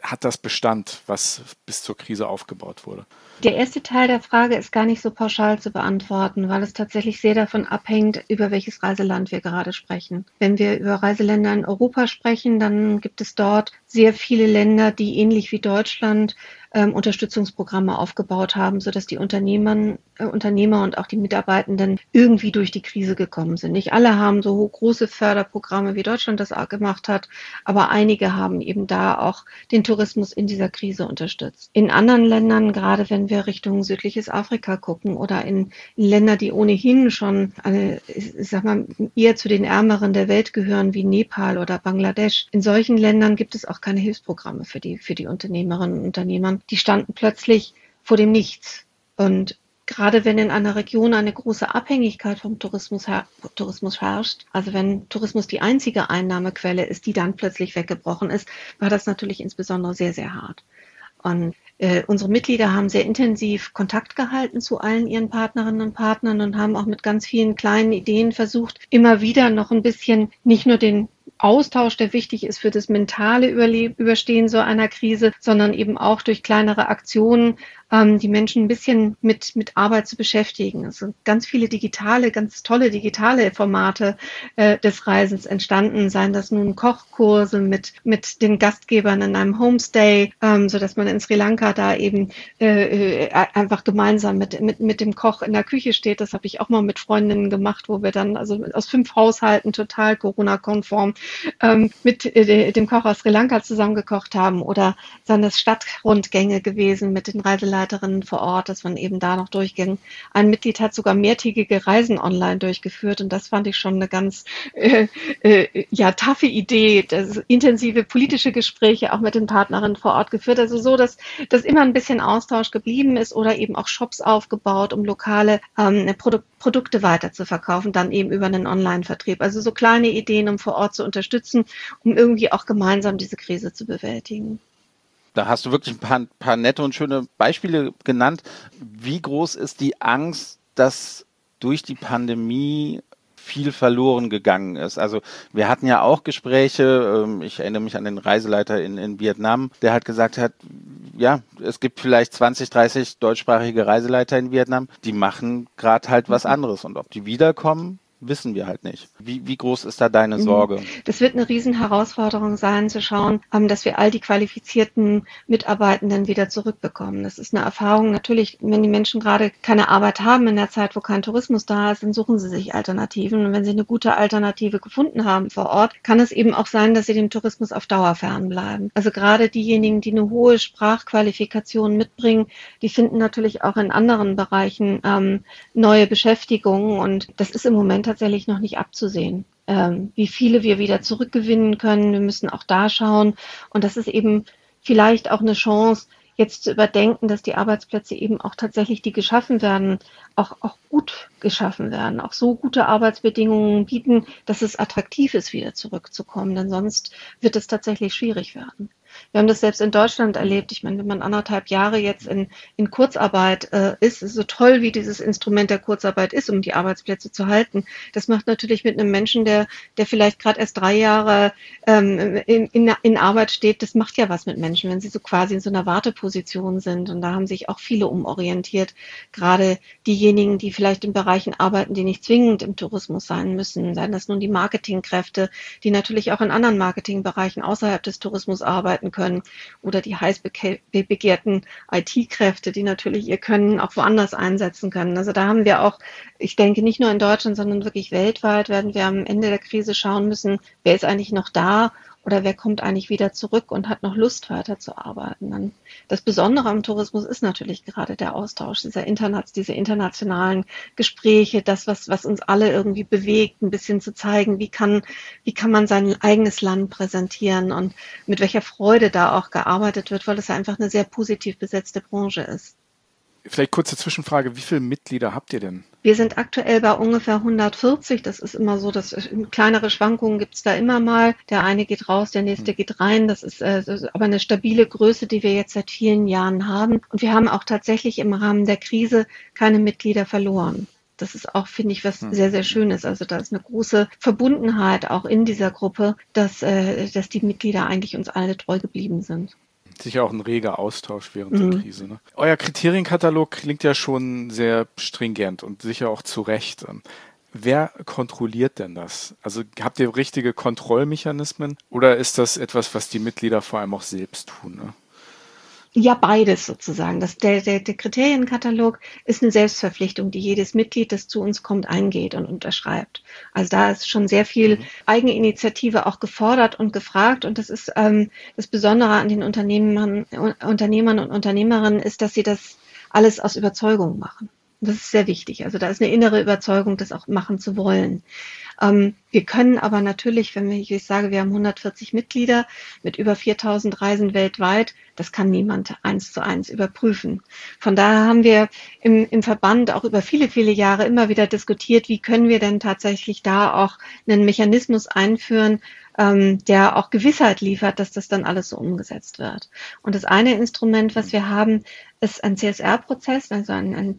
hat das Bestand, was bis zur Krise aufgebaut wurde? Der erste Teil der Frage ist gar nicht so pauschal zu beantworten, weil es tatsächlich sehr davon abhängt, über welches Reiseland wir gerade sprechen. Wenn wir über Reiseländer in Europa sprechen, dann gibt es dort sehr viele Länder, die ähnlich wie Deutschland ähm, Unterstützungsprogramme aufgebaut haben, sodass die Unternehmer, äh, Unternehmer und auch die Mitarbeitenden irgendwie durch die Krise gekommen sind. Nicht alle haben so große Förderprogramme, wie Deutschland das auch gemacht hat, aber einige haben eben da auch den Tourismus in dieser Krise unterstützt. In anderen Ländern, gerade wenn wir Richtung südliches Afrika gucken oder in, in Länder, die ohnehin schon eine, ich sag mal, eher zu den Ärmeren der Welt gehören, wie Nepal oder Bangladesch, in solchen Ländern gibt es auch keine Hilfsprogramme für die, für die Unternehmerinnen und Unternehmer. Die standen plötzlich vor dem Nichts. Und gerade wenn in einer Region eine große Abhängigkeit vom Tourismus, her- Tourismus herrscht, also wenn Tourismus die einzige Einnahmequelle ist, die dann plötzlich weggebrochen ist, war das natürlich insbesondere sehr, sehr hart. Und äh, unsere Mitglieder haben sehr intensiv Kontakt gehalten zu allen ihren Partnerinnen und Partnern und haben auch mit ganz vielen kleinen Ideen versucht, immer wieder noch ein bisschen nicht nur den Austausch, der wichtig ist für das mentale Überleben, Überstehen so einer Krise, sondern eben auch durch kleinere Aktionen ähm, die Menschen ein bisschen mit, mit Arbeit zu beschäftigen. Es sind ganz viele digitale, ganz tolle digitale Formate äh, des Reisens entstanden, seien das nun Kochkurse mit, mit den Gastgebern in einem Homestay, ähm, sodass man in Sri Lanka da eben äh, einfach gemeinsam mit, mit, mit dem Koch in der Küche steht. Das habe ich auch mal mit Freundinnen gemacht, wo wir dann also aus fünf Haushalten total Corona-konform ähm, mit äh, dem Koch aus Sri Lanka zusammengekocht haben, oder seien das Stadtrundgänge gewesen mit den Reiseleiterinnen vor Ort, dass man eben da noch durchging. Ein Mitglied hat sogar mehrtägige Reisen online durchgeführt, und das fand ich schon eine ganz äh, äh, ja taffe Idee, das intensive politische Gespräche auch mit den Partnerinnen vor Ort geführt, also so, dass, dass immer ein bisschen Austausch geblieben ist, oder eben auch Shops aufgebaut, um lokale ähm, Produ- Produkte weiter zu verkaufen, dann eben über einen Online-Vertrieb. Also so kleine Ideen, um vor Ort zu unterstützen, um irgendwie auch gemeinsam diese Krise zu bewältigen. Da hast du wirklich ein paar, paar nette und schöne Beispiele genannt. Wie groß ist die Angst, dass durch die Pandemie viel verloren gegangen ist? Also wir hatten ja auch Gespräche, ich erinnere mich an den Reiseleiter in, in Vietnam, der halt gesagt hat, ja, es gibt vielleicht zwanzig, dreißig deutschsprachige Reiseleiter in Vietnam, die machen gerade halt was anderes, und ob die wiederkommen, wissen wir halt nicht. Wie, wie groß ist da deine Sorge? Das wird eine Riesenherausforderung sein, zu schauen, dass wir all die qualifizierten Mitarbeitenden wieder zurückbekommen. Das ist eine Erfahrung. Natürlich, wenn die Menschen gerade keine Arbeit haben in der Zeit, wo kein Tourismus da ist, dann suchen sie sich Alternativen. Und wenn sie eine gute Alternative gefunden haben vor Ort, kann es eben auch sein, dass sie dem Tourismus auf Dauer fernbleiben. Also gerade diejenigen, die eine hohe Sprachqualifikation mitbringen, die finden natürlich auch in anderen Bereichen ähm, neue Beschäftigungen. Und das ist im Moment tatsächlich noch nicht abzusehen, ähm, wie viele wir wieder zurückgewinnen können. Wir müssen auch da schauen. Und das ist eben vielleicht auch eine Chance, jetzt zu überdenken, dass die Arbeitsplätze eben auch tatsächlich, die geschaffen werden, auch, auch gut geschaffen werden, auch so gute Arbeitsbedingungen bieten, dass es attraktiv ist, wieder zurückzukommen. Denn sonst wird es tatsächlich schwierig werden. Wir haben das selbst in Deutschland erlebt. Ich meine, wenn man anderthalb Jahre jetzt in, in Kurzarbeit äh, ist, ist so toll, wie dieses Instrument der Kurzarbeit ist, um die Arbeitsplätze zu halten. Das macht natürlich mit einem Menschen, der, der vielleicht gerade erst drei Jahre ähm, in, in, in Arbeit steht, das macht ja was mit Menschen, wenn sie so quasi in so einer Warteposition sind. Und da haben sich auch viele umorientiert. Gerade diejenigen, die vielleicht in Bereichen arbeiten, die nicht zwingend im Tourismus sein müssen. Seien das nun die Marketingkräfte, die natürlich auch in anderen Marketingbereichen außerhalb des Tourismus arbeiten können, oder die heiß begehrten I T-Kräfte, die natürlich ihr Können auch woanders einsetzen können. Also da haben wir auch, ich denke, nicht nur in Deutschland, sondern wirklich weltweit werden wir am Ende der Krise schauen müssen, wer ist eigentlich noch da oder wer kommt eigentlich wieder zurück und hat noch Lust, weiterzuarbeiten. Das Besondere am Tourismus ist natürlich gerade der Austausch, dieser Internet, diese internationalen Gespräche, das, was, was uns alle irgendwie bewegt, ein bisschen zu zeigen, wie kann, wie kann man sein eigenes Land präsentieren und mit welcher Freude da auch gearbeitet wird, weil es einfach eine sehr positiv besetzte Branche ist. Vielleicht kurze Zwischenfrage, wie viele Mitglieder habt ihr denn? Wir sind aktuell bei ungefähr hundertvierzig. Das ist immer so, dass kleinere Schwankungen gibt es da immer mal. Der eine geht raus, der nächste geht rein. Das ist, äh, das ist aber eine stabile Größe, die wir jetzt seit vielen Jahren haben. Und wir haben auch tatsächlich im Rahmen der Krise keine Mitglieder verloren. Das ist auch, finde ich, was sehr, sehr Schönes. Also da ist eine große Verbundenheit auch in dieser Gruppe, dass, äh, dass die Mitglieder eigentlich uns alle treu geblieben sind. Sicher auch ein reger Austausch während Mhm. der Krise. Ne? Euer Kriterienkatalog klingt ja schon sehr stringent und sicher auch zu Recht. Wer kontrolliert denn das? Also habt ihr richtige Kontrollmechanismen oder ist das etwas, was die Mitglieder vor allem auch selbst tun? Ne? Ja, beides sozusagen. Das, der, der, der Kriterienkatalog ist eine Selbstverpflichtung, die jedes Mitglied, das zu uns kommt, eingeht und unterschreibt. Also da ist schon sehr viel Eigeninitiative auch gefordert und gefragt. Und das ist ähm, das Besondere an den Unternehmern, Unternehmern und Unternehmerinnen ist, dass sie das alles aus Überzeugung machen. Und das ist sehr wichtig. Also da ist eine innere Überzeugung, das auch machen zu wollen. Ähm, wir können aber natürlich, wenn wir, ich sage, wir haben hundertvierzig Mitglieder mit über viertausend Reisen weltweit, das kann niemand eins zu eins überprüfen. Von daher haben wir im, im Verband auch über viele, viele Jahre immer wieder diskutiert, wie können wir denn tatsächlich da auch einen Mechanismus einführen, ähm, der auch Gewissheit liefert, dass das dann alles so umgesetzt wird. Und das eine Instrument, was wir haben, ist ein C S R-Prozess, also ein, ein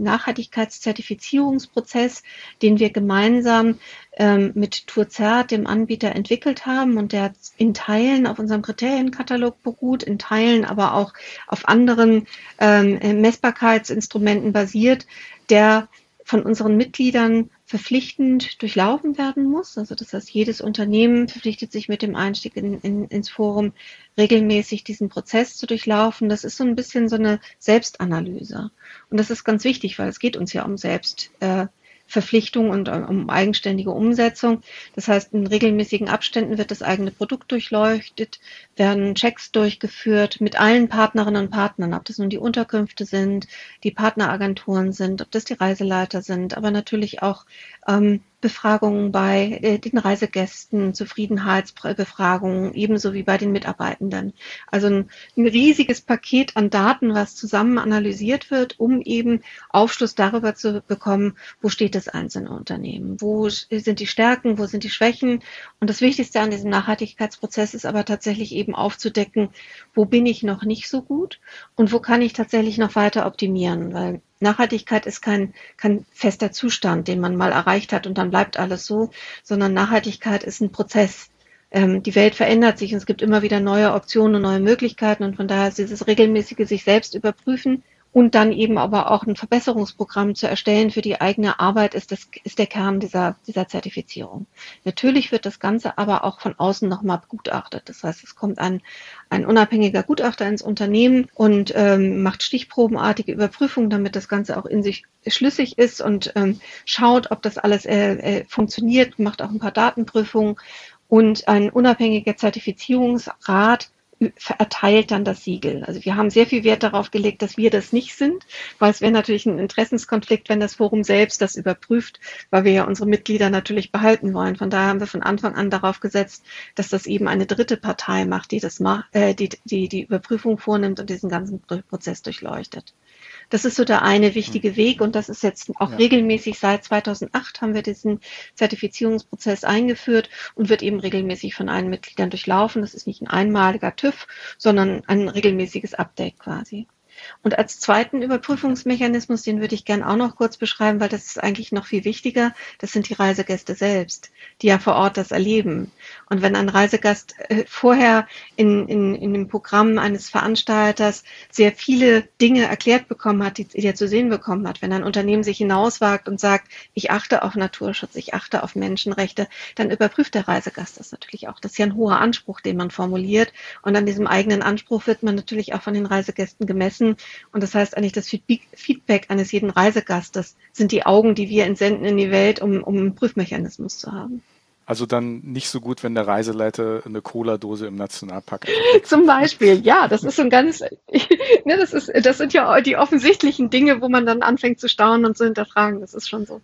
Nachhaltigkeitszertifizierungsprozess, den wir gemeinsam ähm, mit Tourzert, dem Anbieter, entwickelt haben und der in Teilen auf unserem Kriterienkatalog beruht, in Teilen aber auch auf anderen ähm, Messbarkeitsinstrumenten basiert, der von unseren Mitgliedern verpflichtend durchlaufen werden muss. Also das heißt, jedes Unternehmen verpflichtet sich mit dem Einstieg in, in, ins Forum regelmäßig diesen Prozess zu durchlaufen. Das ist so ein bisschen so eine Selbstanalyse. Und das ist ganz wichtig, weil es geht uns ja um Selbst. Äh, Verpflichtung und um eigenständige Umsetzung. Das heißt, in regelmäßigen Abständen wird das eigene Produkt durchleuchtet, werden Checks durchgeführt mit allen Partnerinnen und Partnern, ob das nun die Unterkünfte sind, die Partneragenturen sind, ob das die Reiseleiter sind, aber natürlich auch ähm, Befragungen bei äh, den Reisegästen, Zufriedenheitsbefragungen, ebenso wie bei den Mitarbeitenden. Also ein, ein riesiges Paket an Daten, was zusammen analysiert wird, um eben Aufschluss darüber zu bekommen, wo steht das einzelne Unternehmen, wo sind die Stärken, wo sind die Schwächen. Und das Wichtigste an diesem Nachhaltigkeitsprozess ist aber tatsächlich eben aufzudecken, wo bin ich noch nicht so gut und wo kann ich tatsächlich noch weiter optimieren, weil Nachhaltigkeit ist kein, kein fester Zustand, den man mal erreicht hat und dann bleibt alles so, sondern Nachhaltigkeit ist ein Prozess. Ähm, die Welt verändert sich und es gibt immer wieder neue Optionen und neue Möglichkeiten und von daher ist dieses regelmäßige sich selbst überprüfen und dann eben aber auch ein Verbesserungsprogramm zu erstellen für die eigene Arbeit ist das, ist der Kern dieser, dieser Zertifizierung. Natürlich wird das Ganze aber auch von außen nochmal begutachtet. Das heißt, es kommt ein, ein unabhängiger Gutachter ins Unternehmen und ähm, macht stichprobenartige Überprüfungen, damit das Ganze auch in sich schlüssig ist und ähm, schaut, ob das alles äh, äh, funktioniert, macht auch ein paar Datenprüfungen und ein unabhängiger Zertifizierungsrat erteilt dann das Siegel. Also wir haben sehr viel Wert darauf gelegt, dass wir das nicht sind, weil es wäre natürlich ein Interessenskonflikt, wenn das Forum selbst das überprüft, weil wir ja unsere Mitglieder natürlich behalten wollen. Von daher haben wir von Anfang an darauf gesetzt, dass das eben eine dritte Partei macht, die das macht, äh, die, die die Überprüfung vornimmt und diesen ganzen Prozess durchleuchtet. Das ist so der eine wichtige Weg und das ist jetzt auch ja. regelmäßig seit zweitausendacht haben wir diesen Zertifizierungsprozess eingeführt und wird eben regelmäßig von allen Mitgliedern durchlaufen. Das ist nicht ein einmaliger TÜV, sondern ein regelmäßiges Update quasi. Und als zweiten Überprüfungsmechanismus, den würde ich gerne auch noch kurz beschreiben, weil das ist eigentlich noch viel wichtiger, das sind die Reisegäste selbst, die ja vor Ort das erleben. Und wenn ein Reisegast äh, vorher in, in, in dem Programm eines Veranstalters sehr viele Dinge erklärt bekommen hat, die, die er zu sehen bekommen hat, wenn ein Unternehmen sich hinauswagt und sagt, ich achte auf Naturschutz, ich achte auf Menschenrechte, dann überprüft der Reisegast das natürlich auch. Das ist ja ein hoher Anspruch, den man formuliert. Und an diesem eigenen Anspruch wird man natürlich auch von den Reisegästen gemessen. Und das heißt eigentlich, das Feedback eines jeden Reisegastes sind die Augen, die wir entsenden in die Welt, um, um einen Prüfmechanismus zu haben. Also dann nicht so gut, wenn der Reiseleiter eine Cola-Dose im Nationalpark zum Beispiel, ja, das ist so ein ganz, ne, das ist, das sind ja die offensichtlichen Dinge, wo man dann anfängt zu staunen und zu hinterfragen. Das ist schon so.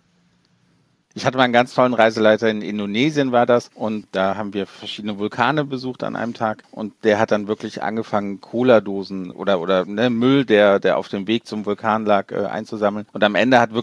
Ich hatte mal einen ganz tollen Reiseleiter in Indonesien war das und da haben wir verschiedene Vulkane besucht an einem Tag und der hat dann wirklich angefangen Cola-Dosen oder oder ne, Müll, der der auf dem Weg zum Vulkan lag, äh, einzusammeln und am Ende hat wirklich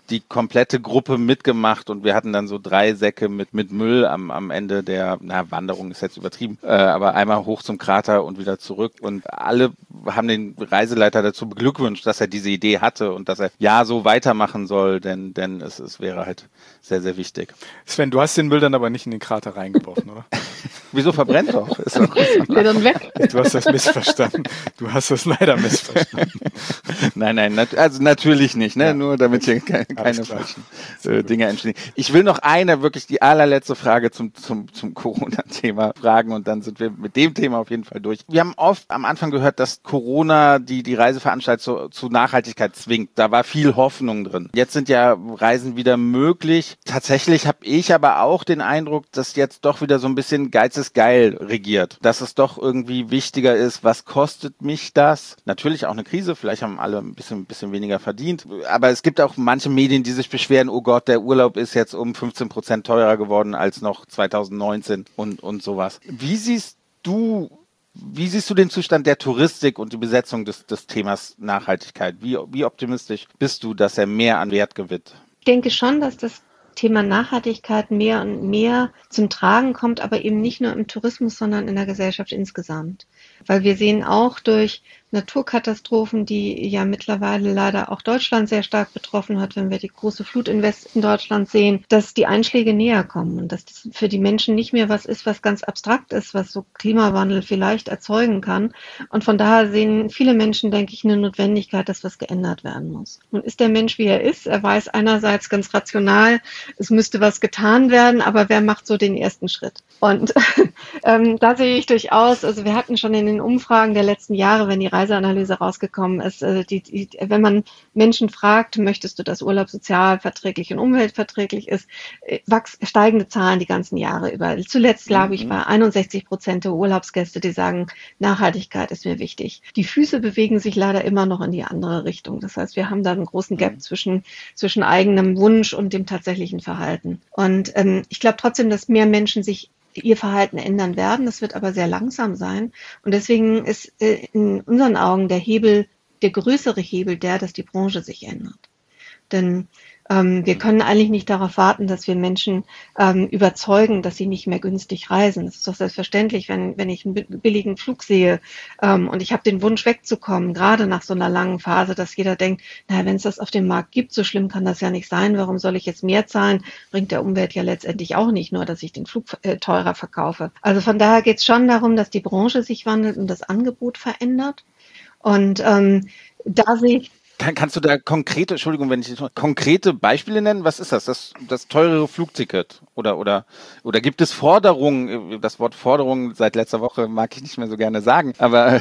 die komplette Gruppe mitgemacht und wir hatten dann so drei Säcke mit, mit Müll am, am Ende der, na, Wanderung ist jetzt übertrieben, äh, aber einmal hoch zum Krater und wieder zurück und alle haben den Reiseleiter dazu beglückwünscht, dass er diese Idee hatte und dass er ja so weitermachen soll, denn, denn es, es wäre halt sehr, sehr wichtig. Sven, du hast den Müll dann aber nicht in den Krater reingeworfen, oder? Wieso verbrennt doch? Ist doch der dann weg. Du hast das missverstanden. Du hast das leider missverstanden. Nein, nein, nat- also natürlich nicht, ne? Ja. Nur damit hier keine, keine falschen äh, Dinge entstehen. Ich will noch eine, wirklich die allerletzte Frage zum, zum, zum Corona-Thema fragen und dann sind wir mit dem Thema auf jeden Fall durch. Wir haben oft am Anfang gehört, dass Corona die, die Reiseveranstaltung zu, zu Nachhaltigkeit zwingt. Da war viel Hoffnung drin. Jetzt sind ja Reisen wieder möglich. Tatsächlich habe ich aber auch den Eindruck, dass jetzt doch wieder so ein bisschen Geiz ist geil regiert. Dass es doch irgendwie wichtiger ist, was kostet mich das? Natürlich auch eine Krise, vielleicht haben alle ein bisschen, ein bisschen weniger verdient. Aber es gibt auch manche Medien, die sich beschweren, oh Gott, der Urlaub ist jetzt um fünfzehn Prozent teurer geworden als noch zwanzig neunzehn und, und sowas. Wie siehst du Wie siehst du den Zustand der Touristik und die Besetzung des, des Themas Nachhaltigkeit? Wie, wie optimistisch bist du, dass er mehr an Wert gewinnt? Ich denke schon, dass das Thema Nachhaltigkeit mehr und mehr zum Tragen kommt, aber eben nicht nur im Tourismus, sondern in der Gesellschaft insgesamt. Weil wir sehen auch durch Naturkatastrophen, die ja mittlerweile leider auch Deutschland sehr stark betroffen hat, wenn wir die große Flut in West in Deutschland sehen, dass die Einschläge näher kommen und dass das für die Menschen nicht mehr was ist, was ganz abstrakt ist, was so Klimawandel vielleicht erzeugen kann. Und von daher sehen viele Menschen, denke ich, eine Notwendigkeit, dass was geändert werden muss. Nun ist der Mensch, wie er ist. Er weiß einerseits ganz rational, es müsste was getan werden, aber wer macht so den ersten Schritt? Und ähm, da sehe ich durchaus, also wir hatten schon in den Umfragen der letzten Jahre, wenn die Reiseanalyse rausgekommen ist, äh, die, die, wenn man Menschen fragt, möchtest du, dass Urlaub sozialverträglich und umweltverträglich ist, äh, wachs, steigende Zahlen die ganzen Jahre über. Zuletzt, glaube ich, bei einundsechzig Prozent der Urlaubsgäste, die sagen, Nachhaltigkeit ist mir wichtig. Die Füße bewegen sich leider immer noch in die andere Richtung. Das heißt, wir haben da einen großen Gap zwischen, zwischen eigenem Wunsch und dem tatsächlichen Verhalten. Und ähm, ich glaube trotzdem, dass mehr Menschen sich ihr Verhalten ändern werden. Das wird aber sehr langsam sein. Und deswegen ist äh, in unseren Augen der Hebel, der größere Hebel der, dass die Branche sich ändert. Denn ähm, wir können eigentlich nicht darauf warten, dass wir Menschen ähm, überzeugen, dass sie nicht mehr günstig reisen. Das ist doch selbstverständlich, wenn, wenn ich einen billigen Flug sehe ähm, und ich habe den Wunsch wegzukommen, gerade nach so einer langen Phase, dass jeder denkt, naja, wenn es das auf dem Markt gibt, so schlimm kann das ja nicht sein. Warum soll ich jetzt mehr zahlen? Bringt der Umwelt ja letztendlich auch nicht, nur dass ich den Flug äh, teurer verkaufe. Also von daher geht es schon darum, dass die Branche sich wandelt und das Angebot verändert. Und ähm, da sehe ich Kann, kannst du da konkrete, Entschuldigung, wenn ich konkrete Beispiele nennen? Was ist das? Das, das teurere Flugticket? Oder, oder, oder gibt es Forderungen? Das Wort Forderungen seit letzter Woche mag ich nicht mehr so gerne sagen, aber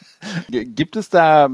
gibt es da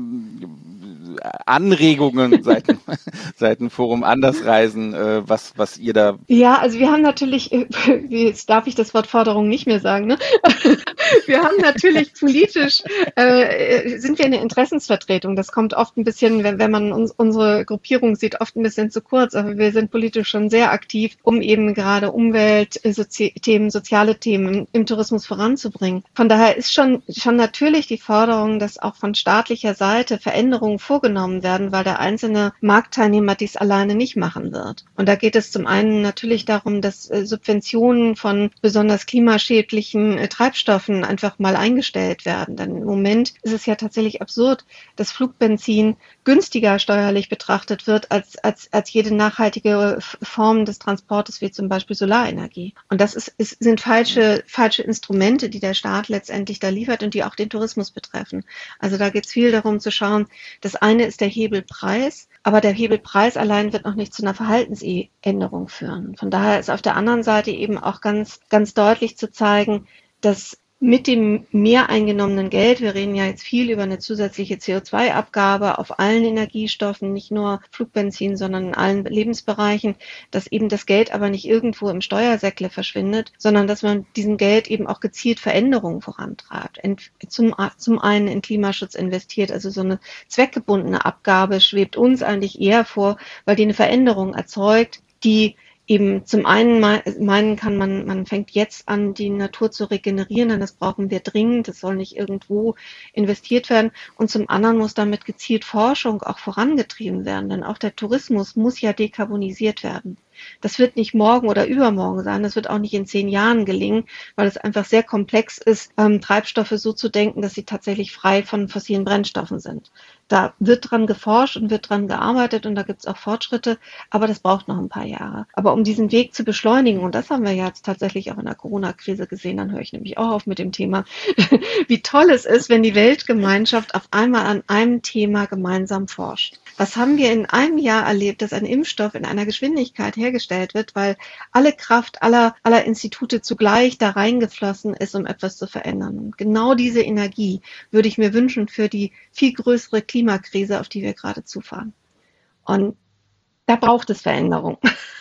Anregungen seiten, seiten Forum Andersreisen, äh, was, was ihr da... Ja, also wir haben natürlich, jetzt darf ich das Wort Forderung nicht mehr sagen, ne? Wir haben natürlich politisch, äh, sind wir eine Interessensvertretung. Das kommt oft ein bisschen, wenn, wenn man uns, unsere Gruppierung sieht, oft ein bisschen zu kurz, aber wir sind politisch schon sehr aktiv, um eben gerade Umweltthemen, soziale Themen im Tourismus voranzubringen. Von daher ist schon, schon natürlich die Forderung, dass auch von staatlicher Seite Veränderungen vorgenommen werden, weil der einzelne Marktteilnehmer dies alleine nicht machen wird. Und da geht es zum einen natürlich darum, dass äh, Subventionen von besonders klimaschädlichen äh, Treibstoffen einfach mal eingestellt werden. Denn im Moment ist es ja tatsächlich absurd, dass Flugbenzin günstiger steuerlich betrachtet wird als, als, als jede nachhaltige Form des Transportes, wie zum Beispiel Solarenergie. Und das ist, ist, sind falsche, falsche Instrumente, die der Staat letztendlich da liefert und die auch den Tourismus betreffen. Also da geht es viel darum zu schauen, das eine ist der Hebelpreis, aber der Hebelpreis allein wird noch nicht zu einer Verhaltensänderung führen. Von daher ist auf der anderen Seite eben auch ganz, ganz deutlich zu zeigen, dass mit dem mehr eingenommenen Geld, wir reden ja jetzt viel über eine zusätzliche C O zwei Abgabe auf allen Energiestoffen, nicht nur Flugbenzin, sondern in allen Lebensbereichen, dass eben das Geld aber nicht irgendwo im Steuersäckle verschwindet, sondern dass man diesem Geld eben auch gezielt Veränderungen vorantreibt. Zum, zum einen in Klimaschutz investiert, also so eine zweckgebundene Abgabe schwebt uns eigentlich eher vor, weil die eine Veränderung erzeugt, die eben zum einen meinen kann, man, man fängt jetzt an, die Natur zu regenerieren, denn das brauchen wir dringend, das soll nicht irgendwo investiert werden. Und zum anderen muss damit gezielt Forschung auch vorangetrieben werden, denn auch der Tourismus muss ja dekarbonisiert werden. Das wird nicht morgen oder übermorgen sein, das wird auch nicht in zehn Jahren gelingen, weil es einfach sehr komplex ist, ähm, Treibstoffe so zu denken, dass sie tatsächlich frei von fossilen Brennstoffen sind. Da wird dran geforscht und wird dran gearbeitet und da gibt es auch Fortschritte, aber das braucht noch ein paar Jahre. Aber um diesen Weg zu beschleunigen, und das haben wir jetzt tatsächlich auch in der Corona-Krise gesehen, dann höre ich nämlich auch auf mit dem Thema, wie toll es ist, wenn die Weltgemeinschaft auf einmal an einem Thema gemeinsam forscht. Was haben wir in einem Jahr erlebt, dass ein Impfstoff in einer Geschwindigkeit hergestellt wird, weil alle Kraft aller, aller Institute zugleich da reingeflossen ist, um etwas zu verändern. Und genau diese Energie würde ich mir wünschen für die viel größere Klimakrise, auf die wir gerade zufahren. Und da braucht es Veränderung.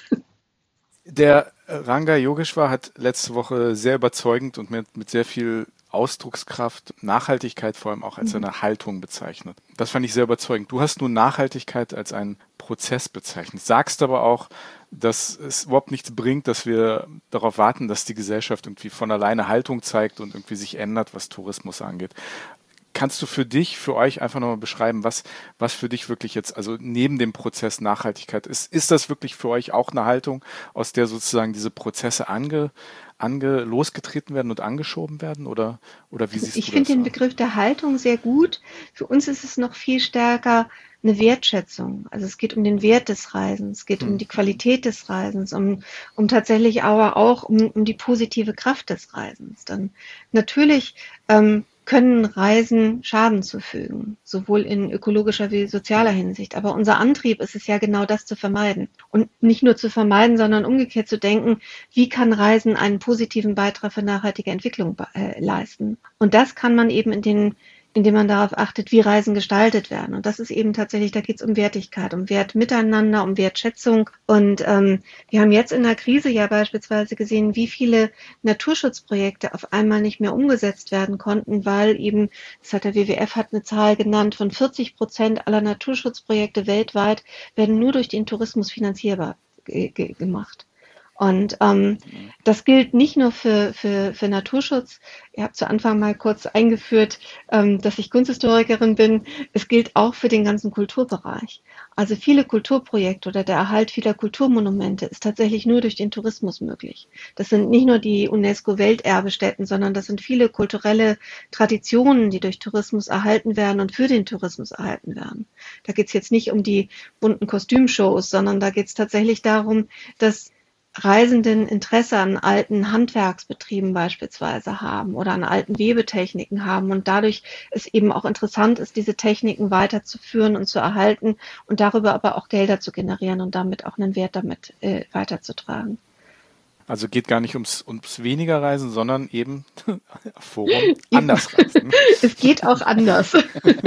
Der Ranga Yogeshwar hat letzte Woche sehr überzeugend und mit, mit sehr viel Ausdruckskraft, Nachhaltigkeit vor allem auch als eine Haltung bezeichnet. Das fand ich sehr überzeugend. Du hast nun Nachhaltigkeit als einen Prozess bezeichnet, sagst aber auch, dass es überhaupt nichts bringt, dass wir darauf warten, dass die Gesellschaft irgendwie von alleine Haltung zeigt und irgendwie sich ändert, was Tourismus angeht. Kannst du für dich, für euch einfach nochmal beschreiben, was, was für dich wirklich jetzt, also neben dem Prozess Nachhaltigkeit ist, ist das wirklich für euch auch eine Haltung, aus der sozusagen diese Prozesse ange, ange, losgetreten werden und angeschoben werden? Oder, oder wie siehst ich du das? Ich finde den Begriff der Haltung sehr gut. Für uns ist es noch viel stärker eine Wertschätzung. Also es geht um den Wert des Reisens, es geht hm. um die Qualität des Reisens, um, um tatsächlich aber auch um, um die positive Kraft des Reisens. Dann natürlich ähm, können Reisen Schaden zufügen, sowohl in ökologischer wie sozialer Hinsicht. Aber unser Antrieb ist es ja genau das zu vermeiden. Und nicht nur zu vermeiden, sondern umgekehrt zu denken, wie kann Reisen einen positiven Beitrag für nachhaltige Entwicklung äh, leisten. Und das kann man eben in den indem man darauf achtet, wie Reisen gestaltet werden. Und das ist eben tatsächlich, da geht es um Wertigkeit, um Wert miteinander, um Wertschätzung. Und ähm, wir haben jetzt in der Krise ja beispielsweise gesehen, wie viele Naturschutzprojekte auf einmal nicht mehr umgesetzt werden konnten, weil eben, das hat der W W F hat eine Zahl genannt, von vierzig Prozent aller Naturschutzprojekte weltweit werden nur durch den Tourismus finanzierbar ge- ge- gemacht. Und ähm, das gilt nicht nur für, für, für Naturschutz. Ihr habt zu Anfang mal kurz eingeführt, ähm, dass ich Kunsthistorikerin bin. Es gilt auch für den ganzen Kulturbereich. Also viele Kulturprojekte oder der Erhalt vieler Kulturmonumente ist tatsächlich nur durch den Tourismus möglich. Das sind nicht nur die UNESCO-Welterbestätten, sondern das sind viele kulturelle Traditionen, die durch Tourismus erhalten werden und für den Tourismus erhalten werden. Da geht es jetzt nicht um die bunten Kostümshows, sondern da geht es tatsächlich darum, dass Reisenden Interesse an alten Handwerksbetrieben beispielsweise haben oder an alten Webetechniken haben und dadurch es eben auch interessant ist, diese Techniken weiterzuführen und zu erhalten und darüber aber auch Gelder zu generieren und damit auch einen Wert damit äh, weiterzutragen. Also geht gar nicht ums, ums weniger Reisen, sondern eben Forum anders reisen. Es geht auch anders.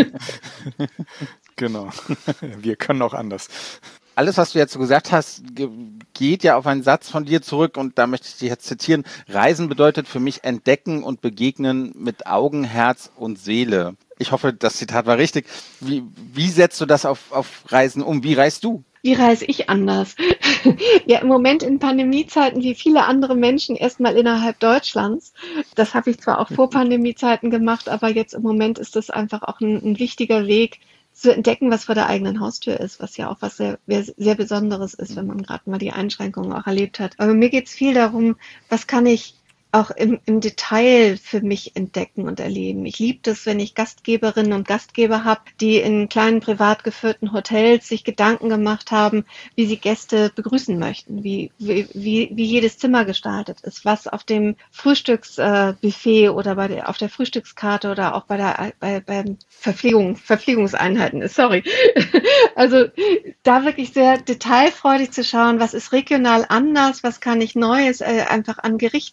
Genau. Wir können auch anders. Alles, was du jetzt so gesagt hast, geht ja auf einen Satz von dir zurück und da möchte ich dich jetzt zitieren. Reisen bedeutet für mich entdecken und begegnen mit Augen, Herz und Seele. Ich hoffe, das Zitat war richtig. Wie, wie setzt du das auf, auf Reisen um? Wie reist du? Wie reise ich anders? Ja, im Moment in Pandemiezeiten wie viele andere Menschen erstmal innerhalb Deutschlands. Das habe ich zwar auch vor Pandemiezeiten gemacht, aber jetzt im Moment ist das einfach auch ein, ein wichtiger Weg, zu entdecken, was vor der eigenen Haustür ist, was ja auch was sehr, sehr Besonderes ist, wenn man gerade mal die Einschränkungen auch erlebt hat. Aber mir geht es viel darum, was kann ich auch im, im Detail für mich entdecken und erleben. Ich liebe das, wenn ich Gastgeberinnen und Gastgeber habe, die in kleinen privat geführten Hotels sich Gedanken gemacht haben, wie sie Gäste begrüßen möchten, wie, wie, wie, wie jedes Zimmer gestaltet ist, was auf dem Frühstücksbuffet oder bei der, auf der Frühstückskarte oder auch bei der bei, beim Verpflegung, Verpflegungseinheiten ist. Sorry. Also da wirklich sehr detailfreudig zu schauen, was ist regional anders, was kann ich Neues äh, einfach an Gerichten auch mal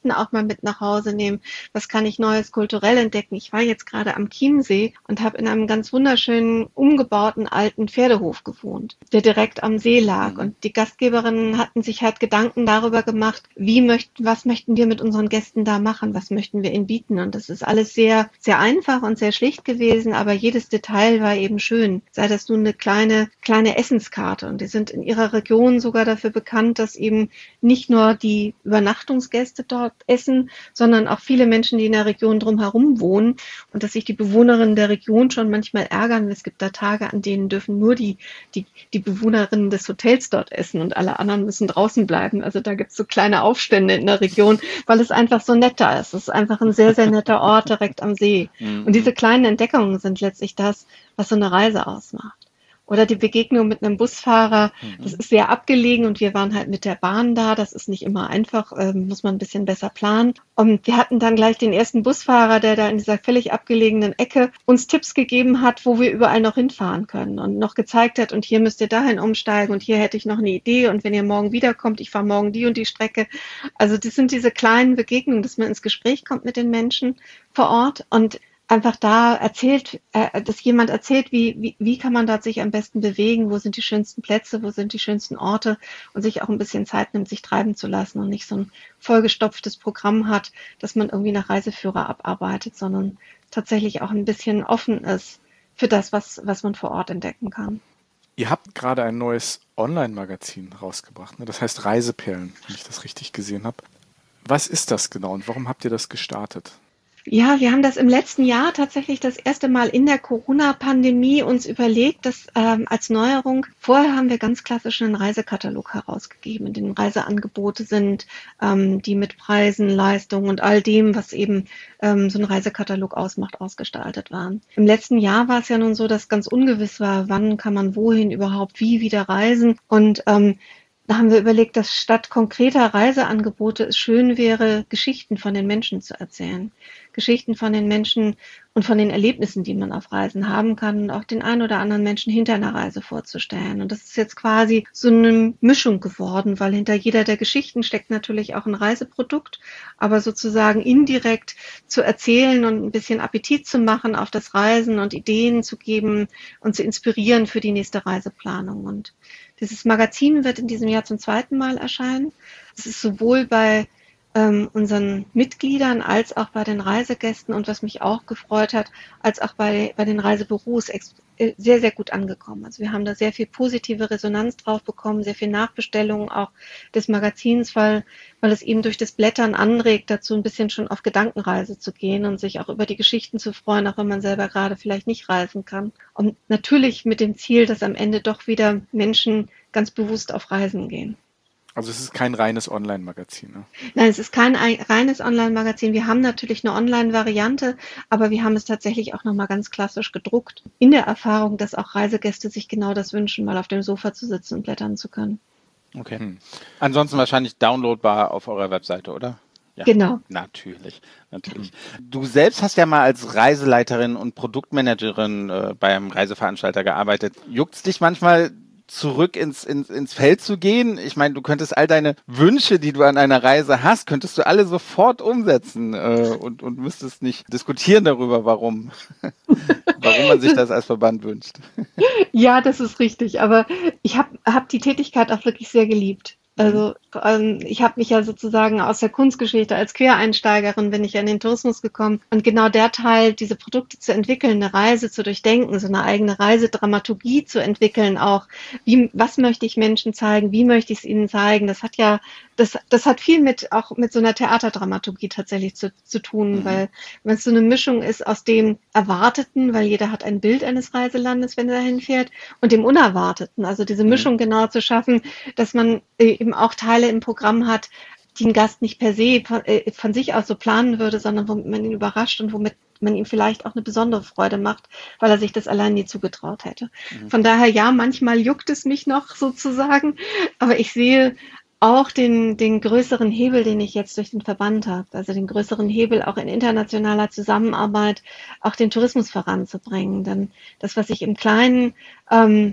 mit nach Hause nehmen? Was kann ich Neues kulturell entdecken? Ich war jetzt gerade am Chiemsee und habe in einem ganz wunderschönen, umgebauten alten Pferdehof gewohnt, der direkt am See lag. Und die Gastgeberinnen hatten sich halt Gedanken darüber gemacht, wie möchten, was möchten wir mit unseren Gästen da machen? Was möchten wir ihnen bieten? Und das ist alles sehr, sehr einfach und sehr schlicht gewesen, aber jedes Detail war eben schön. Sei das nun eine kleine, kleine Essenskarte. Und die sind in ihrer Region sogar dafür bekannt, dass eben nicht nur die Übernachtungsgäste dort essen, sondern auch viele Menschen, die in der Region drumherum wohnen und dass sich die Bewohnerinnen der Region schon manchmal ärgern. Es gibt da Tage, an denen dürfen nur die, die, die Bewohnerinnen des Hotels dort essen und alle anderen müssen draußen bleiben. Also da gibt es so kleine Aufstände in der Region, weil es einfach so nett da ist. Es ist einfach ein sehr, sehr netter Ort direkt am See. Und diese kleinen Entdeckungen sind letztlich das, was so eine Reise ausmacht. Oder die Begegnung mit einem Busfahrer, das ist sehr abgelegen und wir waren halt mit der Bahn da, das ist nicht immer einfach, äh, muss man ein bisschen besser planen. Und wir hatten dann gleich den ersten Busfahrer, der da in dieser völlig abgelegenen Ecke uns Tipps gegeben hat, wo wir überall noch hinfahren können und noch gezeigt hat, und hier müsst ihr dahin umsteigen und hier hätte ich noch eine Idee und wenn ihr morgen wiederkommt, ich fahre morgen die und die Strecke. Also das sind diese kleinen Begegnungen, dass man ins Gespräch kommt mit den Menschen vor Ort und einfach da erzählt, äh, dass jemand erzählt, wie, wie, wie kann man dort sich am besten bewegen, wo sind die schönsten Plätze, wo sind die schönsten Orte und sich auch ein bisschen Zeit nimmt, sich treiben zu lassen und nicht so ein vollgestopftes Programm hat, dass man irgendwie nach Reiseführer abarbeitet, sondern tatsächlich auch ein bisschen offen ist für das, was, was man vor Ort entdecken kann. Ihr habt gerade ein neues Online-Magazin rausgebracht, ne? Das heißt Reiseperlen, wenn ich das richtig gesehen habe. Was ist das genau und warum habt ihr das gestartet? Ja, wir haben das im letzten Jahr tatsächlich das erste Mal in der Corona-Pandemie uns überlegt, dass ähm, als Neuerung, vorher haben wir ganz klassisch einen Reisekatalog herausgegeben, in dem Reiseangebote sind, ähm, die mit Preisen, Leistungen und all dem, was eben ähm, so ein Reisekatalog ausmacht, ausgestaltet waren. Im letzten Jahr war es ja nun so, dass ganz ungewiss war, wann kann man wohin überhaupt wie wieder reisen und ähm, da haben wir überlegt, dass statt konkreter Reiseangebote es schön wäre, Geschichten von den Menschen zu erzählen. Geschichten von den Menschen und von den Erlebnissen, die man auf Reisen haben kann und auch den einen oder anderen Menschen hinter einer Reise vorzustellen. Und das ist jetzt quasi so eine Mischung geworden, weil hinter jeder der Geschichten steckt natürlich auch ein Reiseprodukt, aber sozusagen indirekt zu erzählen und ein bisschen Appetit zu machen auf das Reisen und Ideen zu geben und zu inspirieren für die nächste Reiseplanung. Und dieses Magazin wird in diesem Jahr zum zweiten Mal erscheinen. Es ist sowohl bei ähm, unseren Mitgliedern als auch bei den Reisegästen und was mich auch gefreut hat, als auch bei, bei den Reisebüros ex- sehr, sehr gut angekommen. Also wir haben da sehr viel positive Resonanz drauf bekommen, sehr viel Nachbestellungen auch des Magazins, weil, weil es eben durch das Blättern anregt, dazu ein bisschen schon auf Gedankenreise zu gehen und sich auch über die Geschichten zu freuen, auch wenn man selber gerade vielleicht nicht reisen kann. Und natürlich mit dem Ziel, dass am Ende doch wieder Menschen ganz bewusst auf Reisen gehen. Also es ist kein reines Online-Magazin, ne? Nein, es ist kein reines Online-Magazin. Wir haben natürlich eine Online-Variante, aber wir haben es tatsächlich auch nochmal ganz klassisch gedruckt. In der Erfahrung, dass auch Reisegäste sich genau das wünschen, mal auf dem Sofa zu sitzen und blättern zu können. Okay. Hm. Ansonsten wahrscheinlich downloadbar auf eurer Webseite, oder? Ja, genau. Natürlich, natürlich. Du selbst hast ja mal als Reiseleiterin und Produktmanagerin äh, beim Reiseveranstalter gearbeitet. Juckt's dich manchmal, zurück ins, ins, ins Feld zu gehen? Ich meine, du könntest all deine Wünsche, die du an einer Reise hast, könntest du alle sofort umsetzen äh, und, und müsstest nicht diskutieren darüber, warum, warum man sich das als Verband wünscht. Ja, das ist richtig, aber ich habe hab die Tätigkeit auch wirklich sehr geliebt. Also ähm, ich habe mich ja sozusagen aus der Kunstgeschichte als Quereinsteigerin bin ich in den Tourismus gekommen und genau der Teil, diese Produkte zu entwickeln, eine Reise zu durchdenken, so eine eigene Reisedramaturgie zu entwickeln, auch wie, was möchte ich Menschen zeigen, wie möchte ich es ihnen zeigen, das hat ja, das, das hat viel mit auch mit so einer Theaterdramaturgie tatsächlich zu, zu tun, mhm. weil wenn es so eine Mischung ist aus dem Erwarteten, weil jeder hat ein Bild eines Reiselandes, wenn er dahin fährt, und dem Unerwarteten, also diese Mischung mhm. genau zu schaffen, dass man eben auch Teile im Programm hat, die ein Gast nicht per se von, äh, von sich aus so planen würde, sondern womit man ihn überrascht und womit man ihm vielleicht auch eine besondere Freude macht, weil er sich das allein nie zugetraut hätte. Mhm. Von daher, ja, manchmal juckt es mich noch sozusagen, aber ich sehe auch den, den größeren Hebel, den ich jetzt durch den Verband habe, also den größeren Hebel auch in internationaler Zusammenarbeit, auch den Tourismus voranzubringen. Denn das, was ich im Kleinen ähm,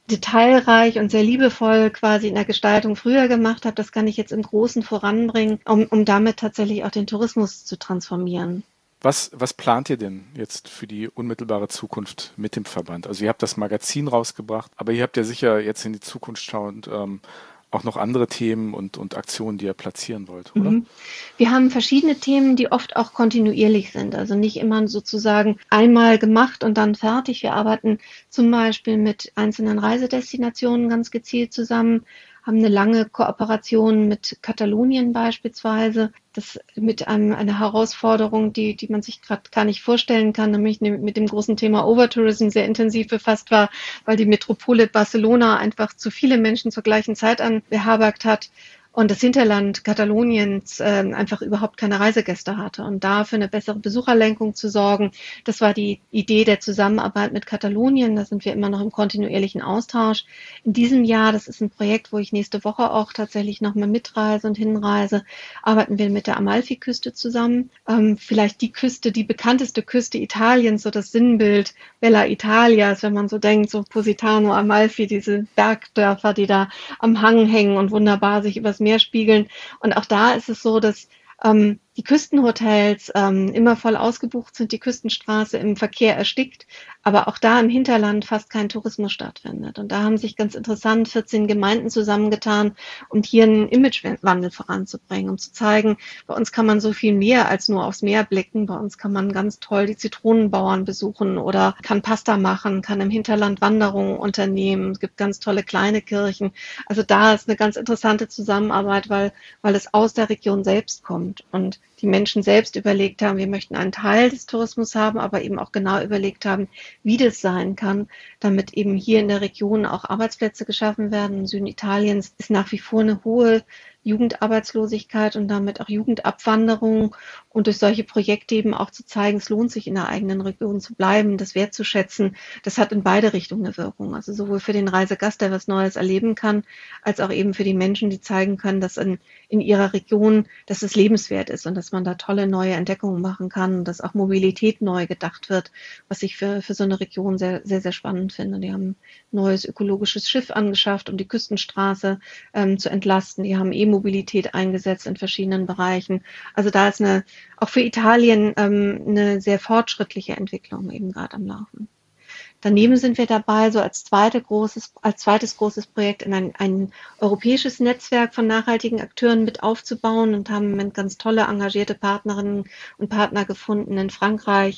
detailreich und sehr liebevoll quasi in der Gestaltung früher gemacht habe, das kann ich jetzt im Großen voranbringen, um, um damit tatsächlich auch den Tourismus zu transformieren. Was, was plant ihr denn jetzt für die unmittelbare Zukunft mit dem Verband? Also ihr habt das Magazin rausgebracht, aber ihr habt ja sicher jetzt in die Zukunft schauend ähm, auch noch andere Themen und, und Aktionen, die ihr platzieren wollt, oder? Mhm. Wir haben verschiedene Themen, die oft auch kontinuierlich sind, also nicht immer sozusagen einmal gemacht und dann fertig. Wir arbeiten zum Beispiel mit einzelnen Reisedestinationen ganz gezielt zusammen, haben eine lange Kooperation mit Katalonien beispielsweise. Das mit einem, einer Herausforderung, die, die man sich gerade gar nicht vorstellen kann, nämlich mit dem großen Thema Overtourism sehr intensiv befasst war, weil die Metropole Barcelona einfach zu viele Menschen zur gleichen Zeit anbeherbergt hat und das Hinterland Kataloniens äh, einfach überhaupt keine Reisegäste hatte. Und da für eine bessere Besucherlenkung zu sorgen, das war die Idee der Zusammenarbeit mit Katalonien. Da sind wir immer noch im kontinuierlichen Austausch. In diesem Jahr, das ist ein Projekt, wo ich nächste Woche auch tatsächlich nochmal mitreise und hinreise, arbeiten wir mit der Amalfiküste zusammen. Ähm, vielleicht die Küste, die bekannteste Küste Italiens, so das Sinnbild Bella Italias, wenn man so denkt, so Positano, Amalfi, diese Bergdörfer, die da am Hang hängen und wunderbar sich übers Meer spiegeln. Und auch da ist es so, dass ähm, die Küstenhotels ähm, immer voll ausgebucht sind, die Küstenstraße im Verkehr erstickt, aber auch da im Hinterland fast kein Tourismus stattfindet. Und da haben sich ganz interessant vierzehn Gemeinden zusammengetan, um hier einen Imagewandel voranzubringen, um zu zeigen, bei uns kann man so viel mehr als nur aufs Meer blicken. Bei uns kann man ganz toll die Zitronenbauern besuchen oder kann Pasta machen, kann im Hinterland Wanderungen unternehmen. Es gibt ganz tolle kleine Kirchen. Also da ist eine ganz interessante Zusammenarbeit, weil, weil es aus der Region selbst kommt und die Menschen selbst überlegt haben, wir möchten einen Teil des Tourismus haben, aber eben auch genau überlegt haben, wie das sein kann, damit eben hier in der Region auch Arbeitsplätze geschaffen werden. Im Süden Italiens ist nach wie vor eine hohe Jugendarbeitslosigkeit und damit auch Jugendabwanderung und durch solche Projekte eben auch zu zeigen, es lohnt sich in der eigenen Region zu bleiben, das wertzuschätzen. Das hat in beide Richtungen eine Wirkung. Also sowohl für den Reisegast, der was Neues erleben kann, als auch eben für die Menschen, die zeigen können, dass in, in ihrer Region, dass es lebenswert ist und dass man da tolle neue Entdeckungen machen kann und dass auch Mobilität neu gedacht wird, was ich für, für so eine Region sehr, sehr, sehr spannend finde. Die haben ein neues ökologisches Schiff angeschafft, um die Küstenstraße ähm, zu entlasten. Die haben E-Mobilität eingesetzt in verschiedenen Bereichen. Also da ist eine, auch für Italien ähm, eine sehr fortschrittliche Entwicklung eben gerade am Laufen. Daneben sind wir dabei, so als, zweite großes, als zweites großes Projekt in ein, ein europäisches Netzwerk von nachhaltigen Akteuren mit aufzubauen und haben im Moment ganz tolle, engagierte Partnerinnen und Partner gefunden in Frankreich,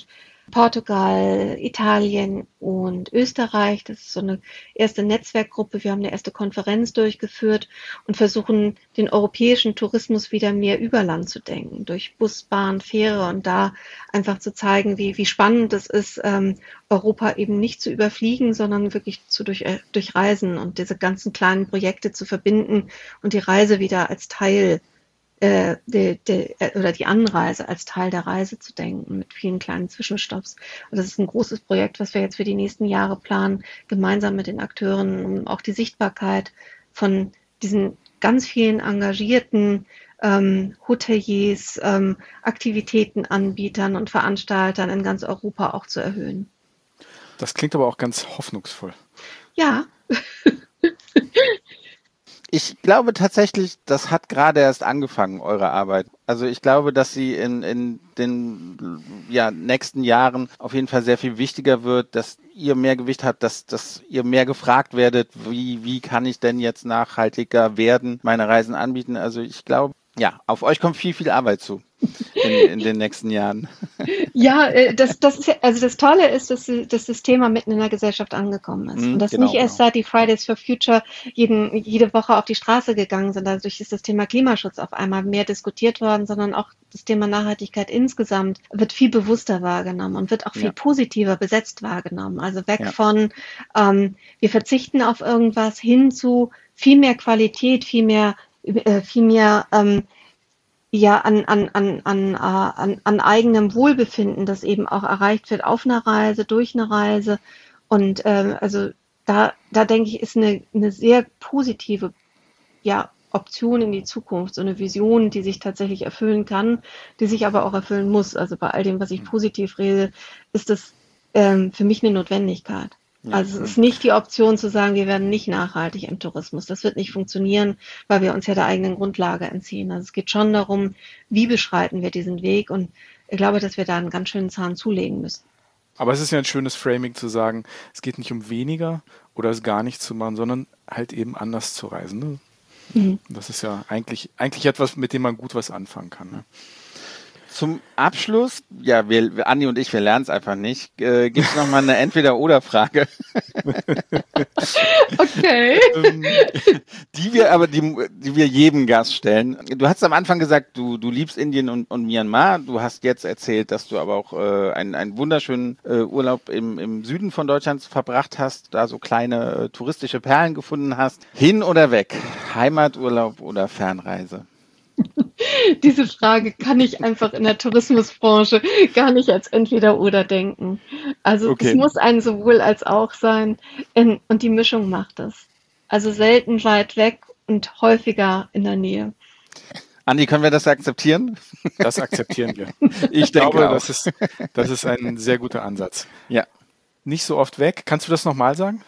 Portugal, Italien und Österreich. Das ist so eine erste Netzwerkgruppe. Wir haben eine erste Konferenz durchgeführt und versuchen, den europäischen Tourismus wieder mehr über Land zu denken, durch Bus, Bahn, Fähre und da einfach zu zeigen, wie, wie spannend es ist, ähm, Europa eben nicht zu überfliegen, sondern wirklich zu durch, äh, durchreisen und diese ganzen kleinen Projekte zu verbinden und die Reise wieder als Teil äh, de, de, oder die Anreise als Teil der Reise zu denken mit vielen kleinen Zwischenstopps. Und das ist ein großes Projekt, was wir jetzt für die nächsten Jahre planen, gemeinsam mit den Akteuren, um auch die Sichtbarkeit von diesen ganz vielen engagierten ähm, Hoteliers, ähm, Aktivitätenanbietern und Veranstaltern in ganz Europa auch zu erhöhen. Das klingt aber auch ganz hoffnungsvoll. Ja. Ich glaube tatsächlich, das hat gerade erst angefangen, eure Arbeit. Also ich glaube, dass sie in, in den ja, nächsten Jahren auf jeden Fall sehr viel wichtiger wird, dass ihr mehr Gewicht habt, dass, dass ihr mehr gefragt werdet, wie, wie kann ich denn jetzt nachhaltiger werden, meine Reisen anbieten. Also ich glaube, ja, auf euch kommt viel, viel Arbeit zu in, in den nächsten Jahren. Ja, das, das ist ja, also das Tolle ist, dass, dass das Thema mitten in der Gesellschaft angekommen ist. Mm, und dass genau, nicht erst genau. seit die Fridays for Future jeden, jede Woche auf die Straße gegangen sind. Dadurch ist das Thema Klimaschutz auf einmal mehr diskutiert worden, sondern auch das Thema Nachhaltigkeit insgesamt wird viel bewusster wahrgenommen und wird auch viel Ja. positiver besetzt wahrgenommen. Also weg Ja. von, ähm, wir verzichten auf irgendwas hin zu viel mehr Qualität, viel mehr, äh, viel mehr, ähm, ja, an, an, an, an, äh, an, an eigenem Wohlbefinden, das eben auch erreicht wird auf einer Reise, durch eine Reise. Und ähm, also da, da denke ich, ist eine, eine sehr positive ja, Option in die Zukunft, so eine Vision, die sich tatsächlich erfüllen kann, die sich aber auch erfüllen muss. Also bei all dem, was ich positiv rede, ist das ähm, für mich eine Notwendigkeit. Also es ist nicht die Option zu sagen, wir werden nicht nachhaltig im Tourismus. Das wird nicht funktionieren, weil wir uns ja der eigenen Grundlage entziehen. Also es geht schon darum, wie beschreiten wir diesen Weg, und ich glaube, dass wir da einen ganz schönen Zahn zulegen müssen. Aber es ist ja ein schönes Framing zu sagen, es geht nicht um weniger oder es gar nicht zu machen, sondern halt eben anders zu reisen. Ne? Mhm. Das ist ja eigentlich, eigentlich etwas, mit dem man gut was anfangen kann. Ne? Zum Abschluss, ja, wir, Andi und ich, wir lernen es einfach nicht. Äh, Gibt es nochmal eine Entweder-Oder-Frage? Okay. die wir aber, die, die wir jedem Gast stellen. Du hast am Anfang gesagt, du, du liebst Indien und, und Myanmar. Du hast jetzt erzählt, dass du aber auch äh, einen, einen wunderschönen äh, Urlaub im, im Süden von Deutschland verbracht hast, da so kleine äh, touristische Perlen gefunden hast. Hin oder weg? Heimaturlaub oder Fernreise? Diese Frage kann ich einfach in der Tourismusbranche gar nicht als Entweder-Oder denken. Also okay. Es muss ein sowohl als auch sein, und die Mischung macht es. Also selten weit weg und häufiger in der Nähe. Andi, können wir das akzeptieren? Das akzeptieren wir. Ich, ich denke glaube, auch. Das ist, das ist ein sehr guter Ansatz. Ja. Nicht so oft weg. Kannst du das nochmal sagen?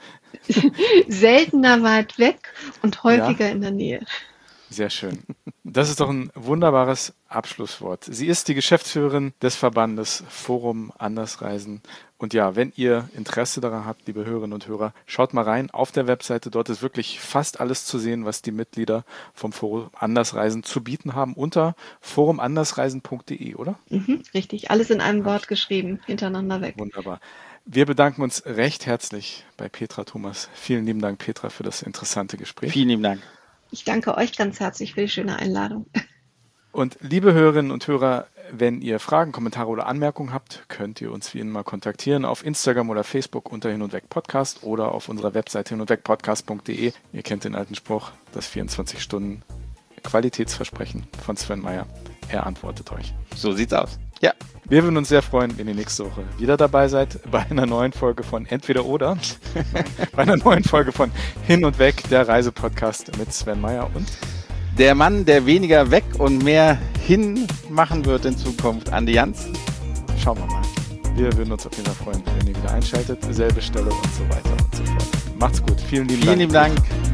Seltener weit weg und häufiger ja. in der Nähe. Sehr schön. Das ist doch ein wunderbares Abschlusswort. Sie ist die Geschäftsführerin des Verbandes Forum Andersreisen. Und ja, wenn ihr Interesse daran habt, liebe Hörerinnen und Hörer, schaut mal rein auf der Webseite. Dort ist wirklich fast alles zu sehen, was die Mitglieder vom Forum Andersreisen zu bieten haben, unter forum andersreisen punkt de, oder? Mhm, richtig, alles in einem Wort geschrieben, hintereinander weg. Wunderbar. Wir bedanken uns recht herzlich bei Petra Thomas. Vielen lieben Dank, Petra, für das interessante Gespräch. Vielen lieben Dank. Ich danke euch ganz herzlich für die schöne Einladung. Und liebe Hörerinnen und Hörer, wenn ihr Fragen, Kommentare oder Anmerkungen habt, könnt ihr uns wie immer kontaktieren auf Instagram oder Facebook unter Hin und Weg Podcast oder auf unserer Webseite hin und weg podcast punkt de. Ihr kennt den alten Spruch, das vierundzwanzig Stunden Qualitätsversprechen von Sven Meyer. Er antwortet euch. So sieht's aus. Ja. Wir würden uns sehr freuen, wenn ihr nächste Woche wieder dabei seid bei einer neuen Folge von Entweder oder. Bei einer neuen Folge von Hin und Weg, der Reisepodcast mit Sven Meyer und der Mann, der weniger weg und mehr hin machen wird in Zukunft, Andi Jans. Schauen wir mal. Wir würden uns auf jeden Fall freuen, wenn ihr wieder einschaltet. Selbe Stelle und so weiter und so fort. Macht's gut. Vielen lieben Vielen Dank. Vielen lieben Dank.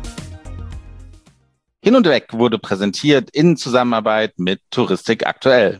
Hin und Weg wurde präsentiert in Zusammenarbeit mit Touristik aktuell.